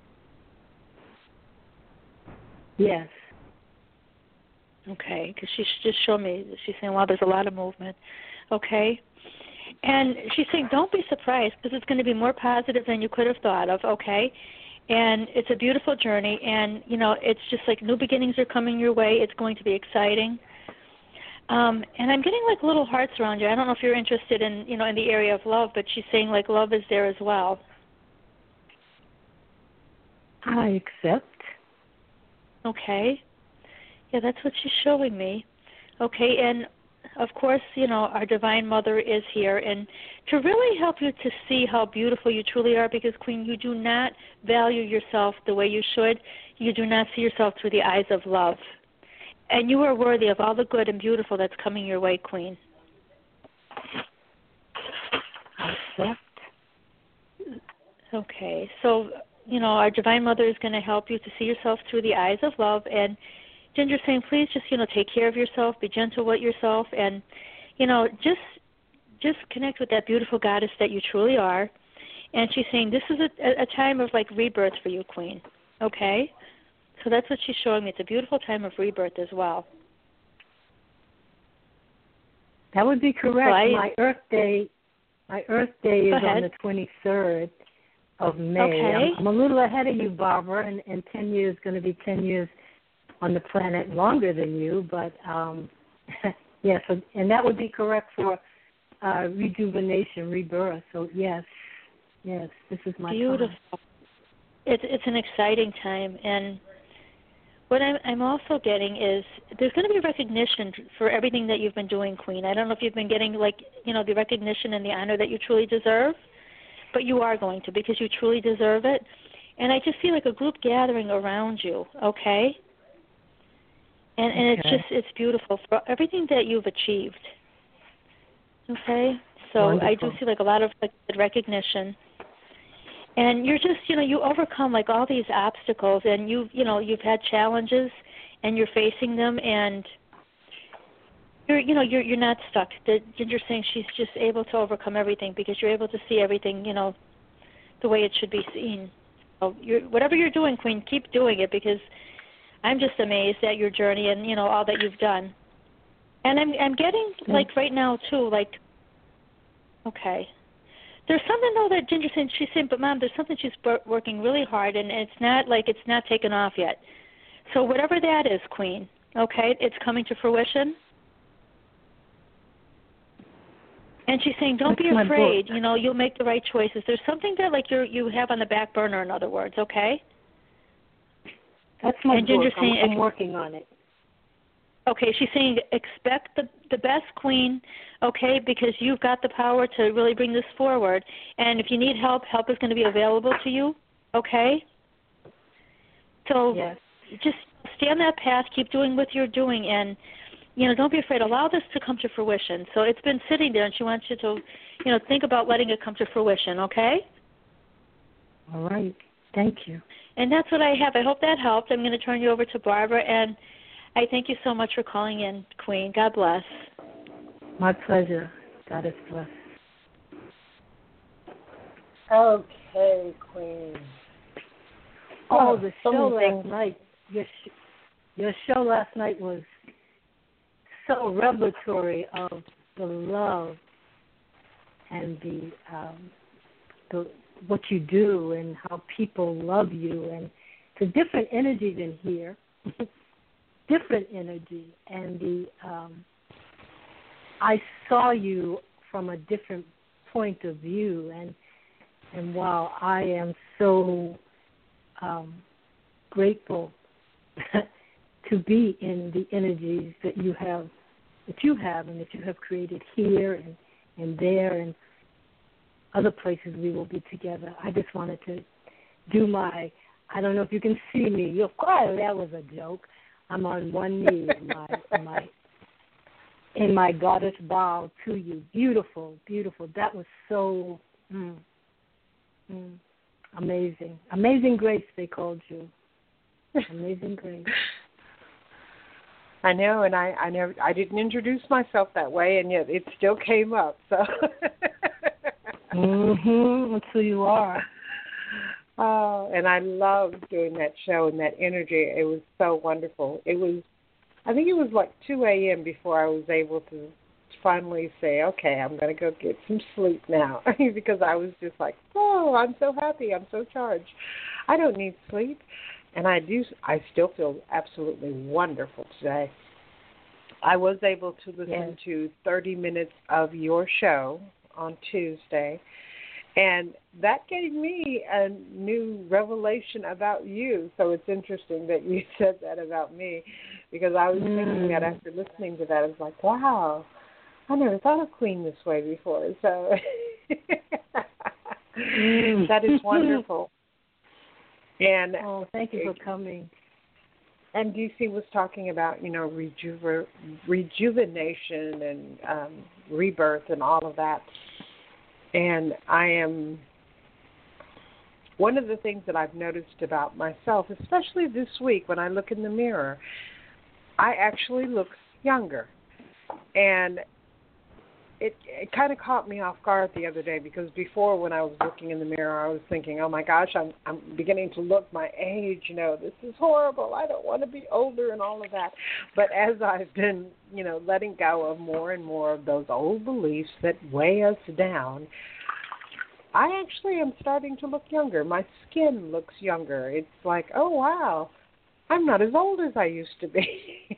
Yes. Okay, because she's just showing me, she's saying, wow, there's a lot of movement. Okay. And she's saying, don't be surprised because it's going to be more positive than you could have thought of, okay? And it's a beautiful journey, and, it's just new beginnings are coming your way. It's going to be exciting. And I'm getting little hearts around you. I don't know if you're interested in, in the area of love, but she's saying love is there as well. I accept. Okay. Yeah, that's what she's showing me. Okay, and of course, our Divine Mother is here, and to really help you to see how beautiful you truly are, because, Queen, you do not value yourself the way you should. You do not see yourself through the eyes of love. And you are worthy of all the good and beautiful that's coming your way, Queen. Accept. Okay, so, our Divine Mother is going to help you to see yourself through the eyes of love, and Ginger's saying, please just, take care of yourself, be gentle with yourself, and, just connect with that beautiful goddess that you truly are. And she's saying this is a time of, rebirth for you, Queen. Okay? So that's what she's showing me. It's a beautiful time of rebirth as well. That would be correct. Well, my Earth Day is on the 23rd of May. Okay. I'm a little ahead of you, Barbara, and 10 years is going to be 10 years on the planet longer than you, but yes, and that would be correct for rejuvenation, rebirth. So yes, this is my beautiful. time. It's an exciting time, and what I'm also getting is there's going to be recognition for everything that you've been doing, Queen. I don't know if you've been getting, like, the recognition and the honor that you truly deserve, but you are going to, because you truly deserve it. And I just see like a group gathering around you, okay? And it's beautiful for everything that you've achieved. Okay? So Wonderful. I do see like a lot of like recognition. And you're just, you overcome like all these obstacles, and you've had challenges and you're facing them, and you're not stuck. Ginger's saying she's just able to overcome everything because you're able to see everything, the way it should be seen. So whatever you're doing, Queen, keep doing it, because I'm just amazed at your journey and, all that you've done. And I'm getting, like, right now, too, like, okay. There's something, though, that Ginger's saying, she's saying, but, Mom, there's something she's working really hard, and it's not taken off yet. So whatever that is, Queen, okay, it's coming to fruition. And she's saying, don't be afraid. You'll make the right choices. There's something that, like, you have on the back burner, in other words, okay? That's my book. Saying, I'm working on it. Okay, she's saying expect the best, Queen, okay, because you've got the power to really bring this forward. And if you need help is going to be available to you, okay? So just stay on that path, keep doing what you're doing, and, don't be afraid. Allow this to come to fruition. So it's been sitting there, and she wants you to, think about letting it come to fruition, okay? All right. Thank you. And that's what I have. I hope that helped. I'm going to turn you over to Barbara, and I thank you so much for calling in, Queen. God bless. My pleasure. God is blessed. Okay, Queen. The show last night. Your show last night was so revelatory of the love and the what you do and how people love you, and the different energies in here. Different energy, and I saw you from a different point of view, and while I am so grateful to be in the energies that you have and that you have created here and there and other places we will be together. I just wanted to do I don't know if you can see me. You're quiet. That was a joke. I'm on one knee in my goddess bow to you. Beautiful, beautiful. That was so amazing. Amazing Grace, they called you. Amazing Grace. I know, and I didn't introduce myself that way, and yet it still came up. So. That's who you are. Oh, and I loved doing that show and that energy. It was so wonderful. I think it was like 2 a.m. before I was able to finally say, okay, I'm going to go get some sleep now, because I was just like, oh, I'm so happy. I'm so charged. I don't need sleep. And I still feel absolutely wonderful today. I was able to listen to 30 minutes of your show on Tuesday, and that gave me a new revelation about you. So it's interesting that you said that about me, because I was thinking that after listening to that, I was like, wow, I never thought of Queen this way before. So that is wonderful. And thank you for coming. And DC was talking about, rejuvenation and rebirth and all of that. And one of the things that I've noticed about myself, especially this week when I look in the mirror, I actually look younger. And it kind of caught me off guard the other day, because before, when I was looking in the mirror, I was thinking, oh my gosh, I'm beginning to look my age, this is horrible, I don't want to be older and all of that. But as I've been, letting go of more and more of those old beliefs that weigh us down, I actually am starting to look younger. My skin looks younger. It's like, oh wow, I'm not as old as I used to be.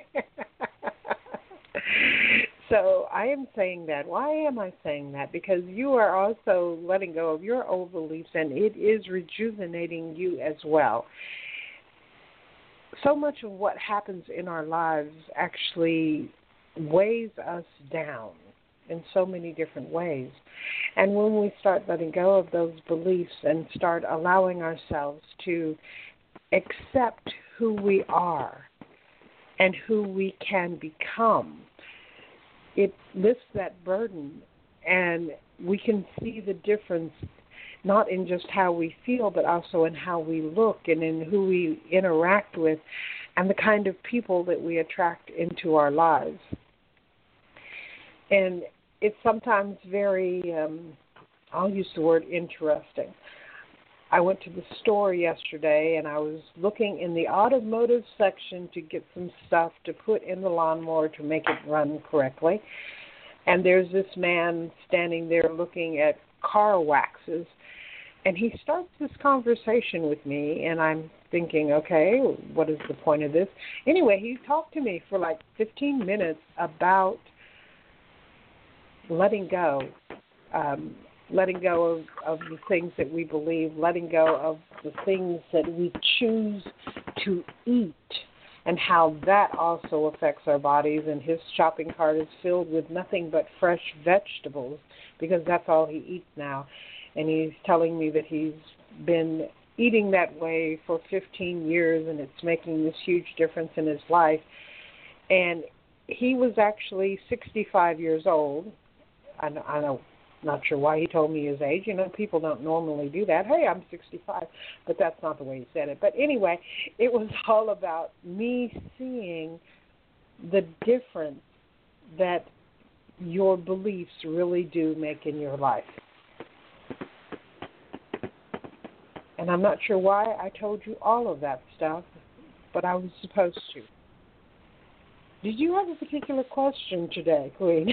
So I am saying that. Why am I saying that? Because you are also letting go of your old beliefs, and it is rejuvenating you as well. so much of what happens in our lives actually weighs us down in so many different ways. And when we start letting go of those beliefs and start allowing ourselves to accept who we are and who we can become, it lifts that burden, and we can see the difference not in just how we feel, but also in how we look and in who we interact with and the kind of people that we attract into our lives. And it's sometimes very, I'll use the word interesting. I went to the store yesterday and I was looking in the automotive section to get some stuff to put in the lawnmower to make it run correctly. And there's this man standing there looking at car waxes. And he starts this conversation with me, and I'm thinking, okay, what is the point of this? Anyway, he talked to me for like 15 minutes about letting go of the things that we believe, letting go of the things that we choose to eat, and how that also affects our bodies. And his shopping cart is filled with nothing but fresh vegetables because that's all he eats now. And he's telling me that he's been eating that way for 15 years and it's making this huge difference in his life. And he was actually 65 years old. I'm not sure why he told me his age. You know, people don't normally do that. Hey, I'm 65. But that's not the way he said it. But anyway, it was all about me seeing the difference that your beliefs really do make in your life. And I'm not sure why I told you all of that stuff, but I was supposed to. Did you have a particular question today, Queen?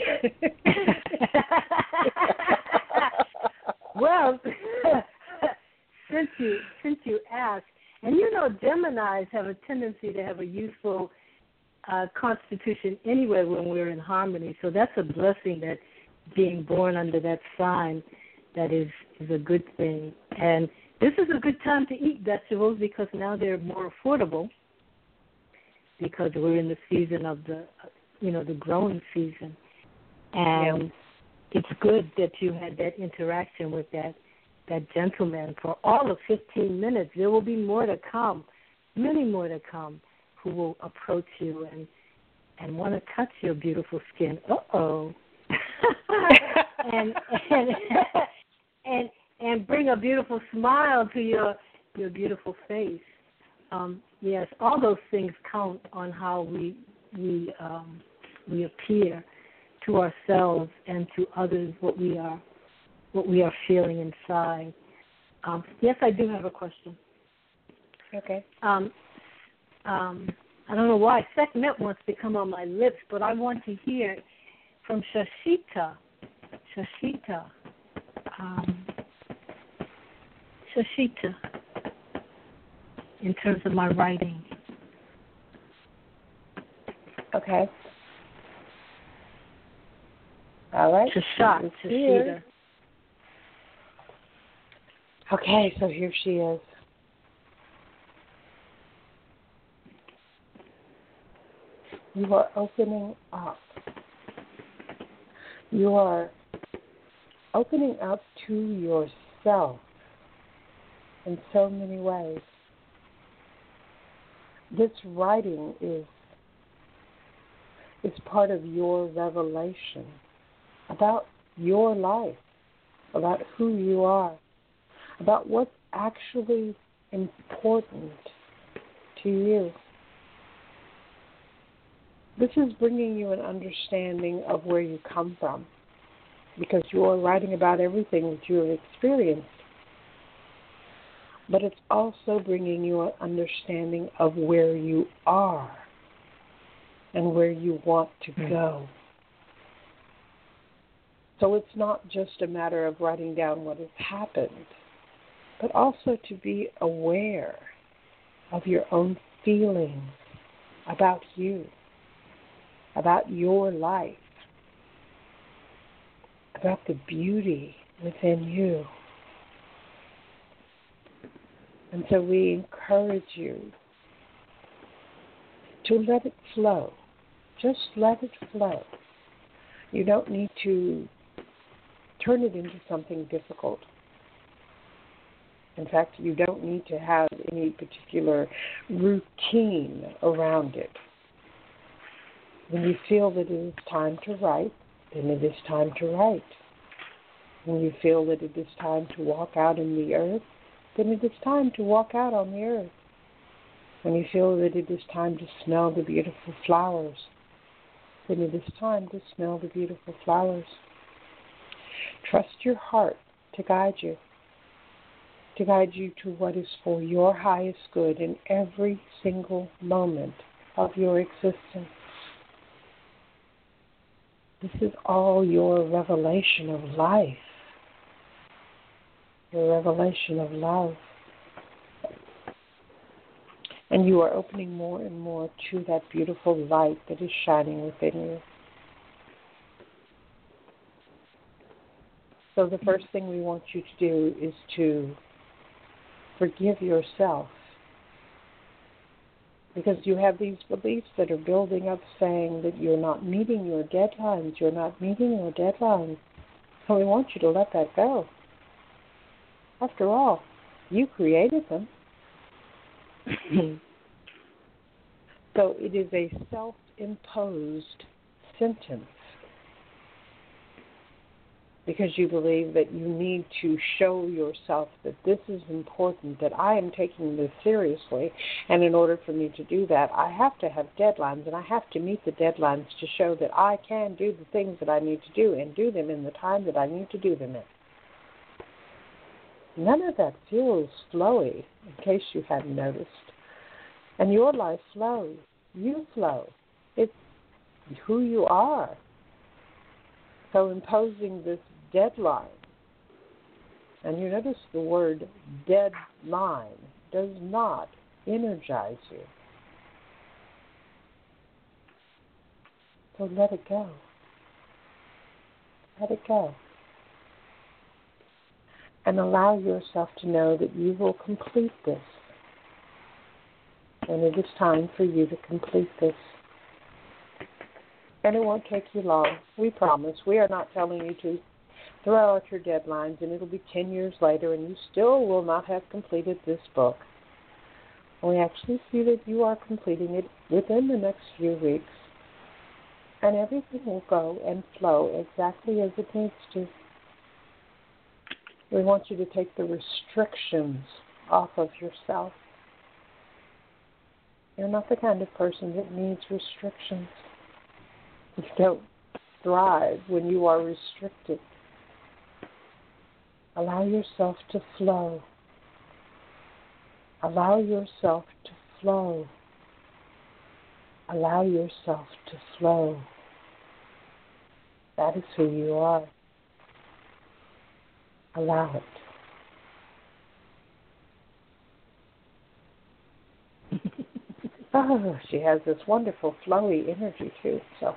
Well, since you asked, and you know Geminis have a tendency to have a youthful constitution anyway when we're in harmony, so that's a blessing that being born under that sign, that is a good thing. And this is a good time to eat vegetables because now they're more affordable because we're in the season of the growing season. And it's good that you had that interaction with that gentleman for all of 15 minutes. There will be more to come, many more to come, who will approach you and want to touch your beautiful skin. Uh-oh. and bring a beautiful smile to your beautiful face. Yes, all those things count on how we appear to ourselves and to others, what we are feeling inside. Yes, I do have a question. Okay. I don't know why Sekhmet wants to come on my lips, but I want to hear from Shashita. Shashita, in terms of my writing. Okay. All right. Shashita. Okay, so here she is. You are opening up. You are opening up to yourself in so many ways. This writing is part of your revelation about your life, about who you are, about what's actually important to you. This is bringing you an understanding of where you come from, because you are writing about everything that you have experienced. But it's also bringing you an understanding of where you are and where you want to go. So it's not just a matter of writing down what has happened, but also to be aware of your own feelings about you, about your life, about the beauty within you. And so we encourage you to let it flow. Just let it flow. You don't need to turn it into something difficult. In fact, you don't need to have any particular routine around it. When you feel that it is time to write, then it is time to write. When you feel that it is time to walk out in the earth, then it is time to walk out on the earth. When you feel that it is time to smell the beautiful flowers, then it is time to smell the beautiful flowers. Trust your heart to guide you to what is for your highest good in every single moment of your existence. This is all your revelation of life, your revelation of love. And you are opening more and more to that beautiful light that is shining within you. So the first thing we want you to do is to forgive yourself. Because you have these beliefs that are building up saying that you're not meeting your deadlines, you're not meeting your deadlines. So we want you to let that go. After all, you created them. So it is a self-imposed sentence because you believe that you need to show yourself that this is important, that I am taking this seriously, and in order for me to do that, I have to have deadlines, and I have to meet the deadlines to show that I can do the things that I need to do and do them in the time that I need to do them in. None of that feels flowy, in case you hadn't noticed. And your life flows. You flow. It's who you are. So imposing this deadline, and you notice the word deadline does not energize you. So let it go. Let it go. And allow yourself to know that you will complete this. And it is time for you to complete this. And it won't take you long. We promise. We are not telling you to throw out your deadlines and it'll be 10 years later and you still will not have completed this book. We actually see that you are completing it within the next few weeks. And everything will go and flow exactly as it needs to. We want you to take the restrictions off of yourself. You're not the kind of person that needs restrictions. You don't thrive when you are restricted. Allow yourself to flow. Allow yourself to flow. Allow yourself to flow. That is who you are. Allow it. Oh, she has this wonderful flowy energy too. So,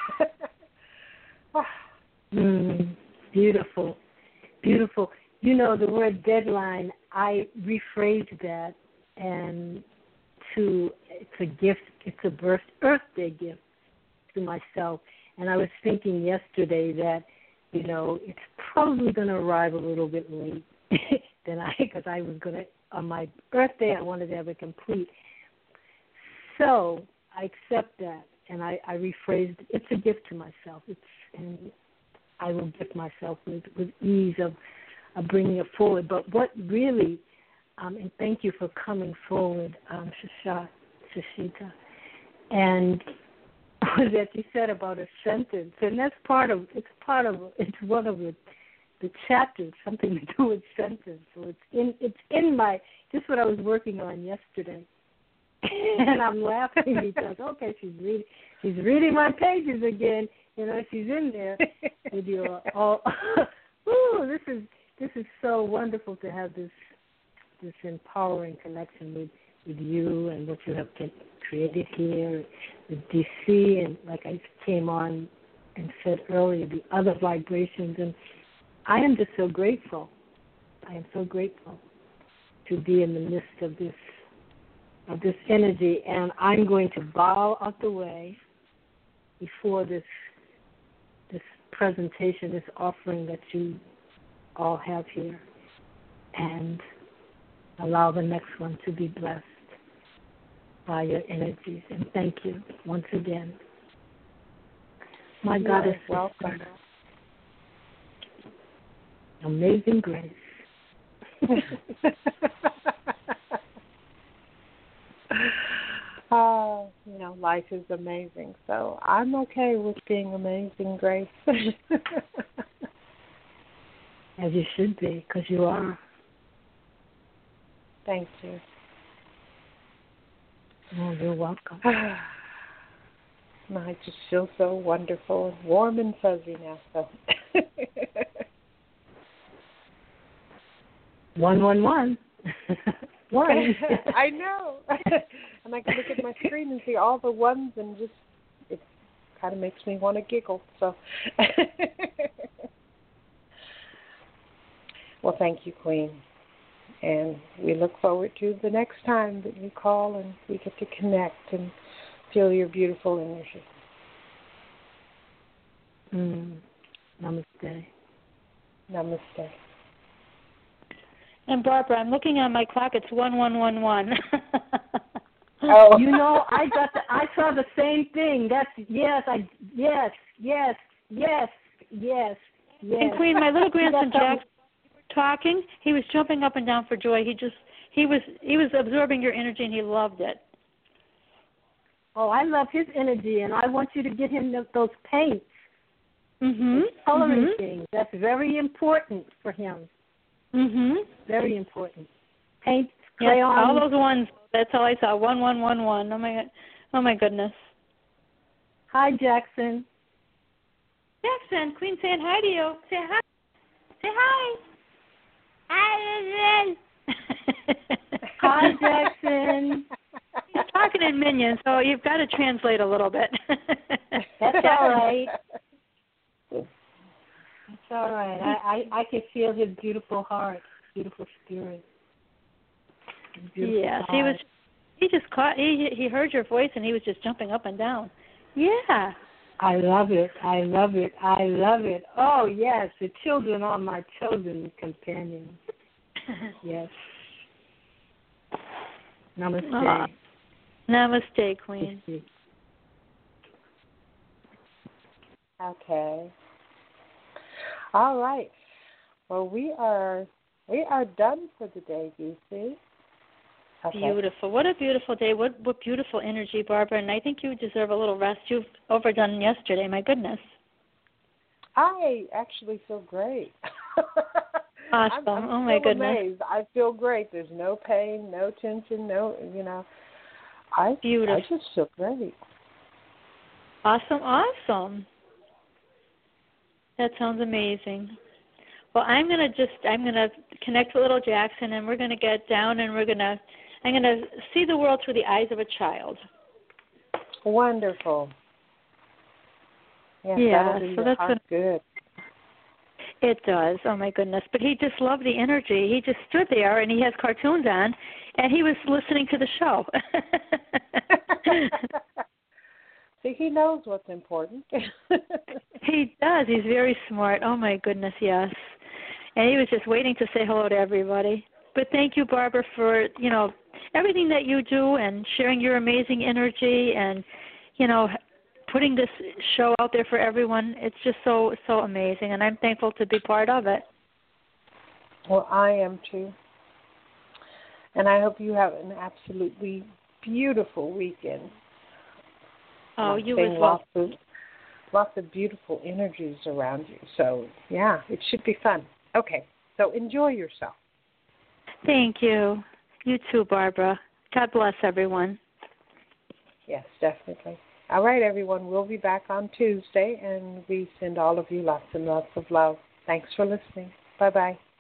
beautiful, beautiful. You know, the word deadline, I rephrased that, and it's a gift. It's a birthday gift to myself. And I was thinking yesterday that, you know, it's probably going to arrive a little bit late because I was going to, on my birthday, I wanted to have it complete. So I accept that, and I rephrased it. It's a gift to myself. And I will gift myself with ease of bringing it forward. But what really, and thank you for coming forward, Shashita, and what that you said about a sentence, and that's it's one of the chapters, something to do with sentence. So it's in my, just what I was working on yesterday. And I'm laughing because she's reading my pages again. You know, she's in there with your all. Ooh, this is so wonderful to have this empowering connection with you and what you have created here with DC, and like I came on and said earlier, the other vibrations, and I am just so grateful. I am so grateful to be in the midst of this of this energy, and I'm going to bow out the way before this presentation, this offering that you all have here, and allow the next one to be blessed by your energies. And thank you once again. My Goddess, welcome. Amazing Grace. Life is amazing, so I'm okay with being Amazing Grace. As you should be, because you are. Thank you. Oh, you're welcome. I just feel so wonderful and warm and fuzzy now. So. 111. One. I know. And I can look at my screen and see all the ones, and just it kind of makes me want to giggle. So. Well, thank you, Queen. And we look forward to the next time that you call and we get to connect and feel your beautiful energy. Namaste. Namaste. And Barbara, I'm looking on my clock. It's 1111. Oh, you know, I saw the same thing. That's yes. And Queen, my little grandson Jack, talking, he was jumping up and down for joy. He was absorbing your energy, and he loved it. Oh, I love his energy, and I want you to get him those paints, coloring things. That's very important for him. Very important. Paints, crayons. Yes, all those ones. That's all I saw. 1111. Oh my goodness. Hi, Jackson. Jackson, Queen saying hi to you. Say hi. Say hi. Hi, Hi, Jackson. He's talking in Minion, so you've got to translate a little bit. That's all right. It's all right. I can feel his beautiful heart, beautiful spirit. Yes, he heard your voice and he was just jumping up and down. Yeah. I love it. Oh, yes, the children are my chosen companions. Yes. Namaste. Namaste, Queen. Okay. All right. Well, we are done for the day, DC. Okay. Beautiful. What a beautiful day. What beautiful energy, Barbara. And I think you deserve a little rest. You've overdone yesterday. My goodness. I actually feel great. Awesome. I'm oh, my goodness. Amazed. I feel great. There's no pain, no tension, Beautiful. I just feel great. Awesome. That sounds amazing. Well, I'm gonna connect with little Jackson, and we're gonna get down, and I'm gonna see the world through the eyes of a child. Wonderful. Yes, yeah, so that's good. It does. Oh my goodness! But he just loved the energy. He just stood there, and he has cartoons on, and he was listening to the show. See, he knows what's important. He does. He's very smart. Oh my goodness, yes. And he was just waiting to say hello to everybody. But thank you, Barbara, for everything that you do and sharing your amazing energy and putting this show out there for everyone. It's just so amazing, and I'm thankful to be part of it. Well, I am too. And I hope you have an absolutely beautiful weekend. Oh, you as well. Lots of beautiful energies around you. So, yeah, it should be fun. Okay, so enjoy yourself. Thank you. You too, Barbara. God bless everyone. Yes, definitely. All right, everyone, we'll be back on Tuesday, and we send all of you lots and lots of love. Thanks for listening. Bye-bye.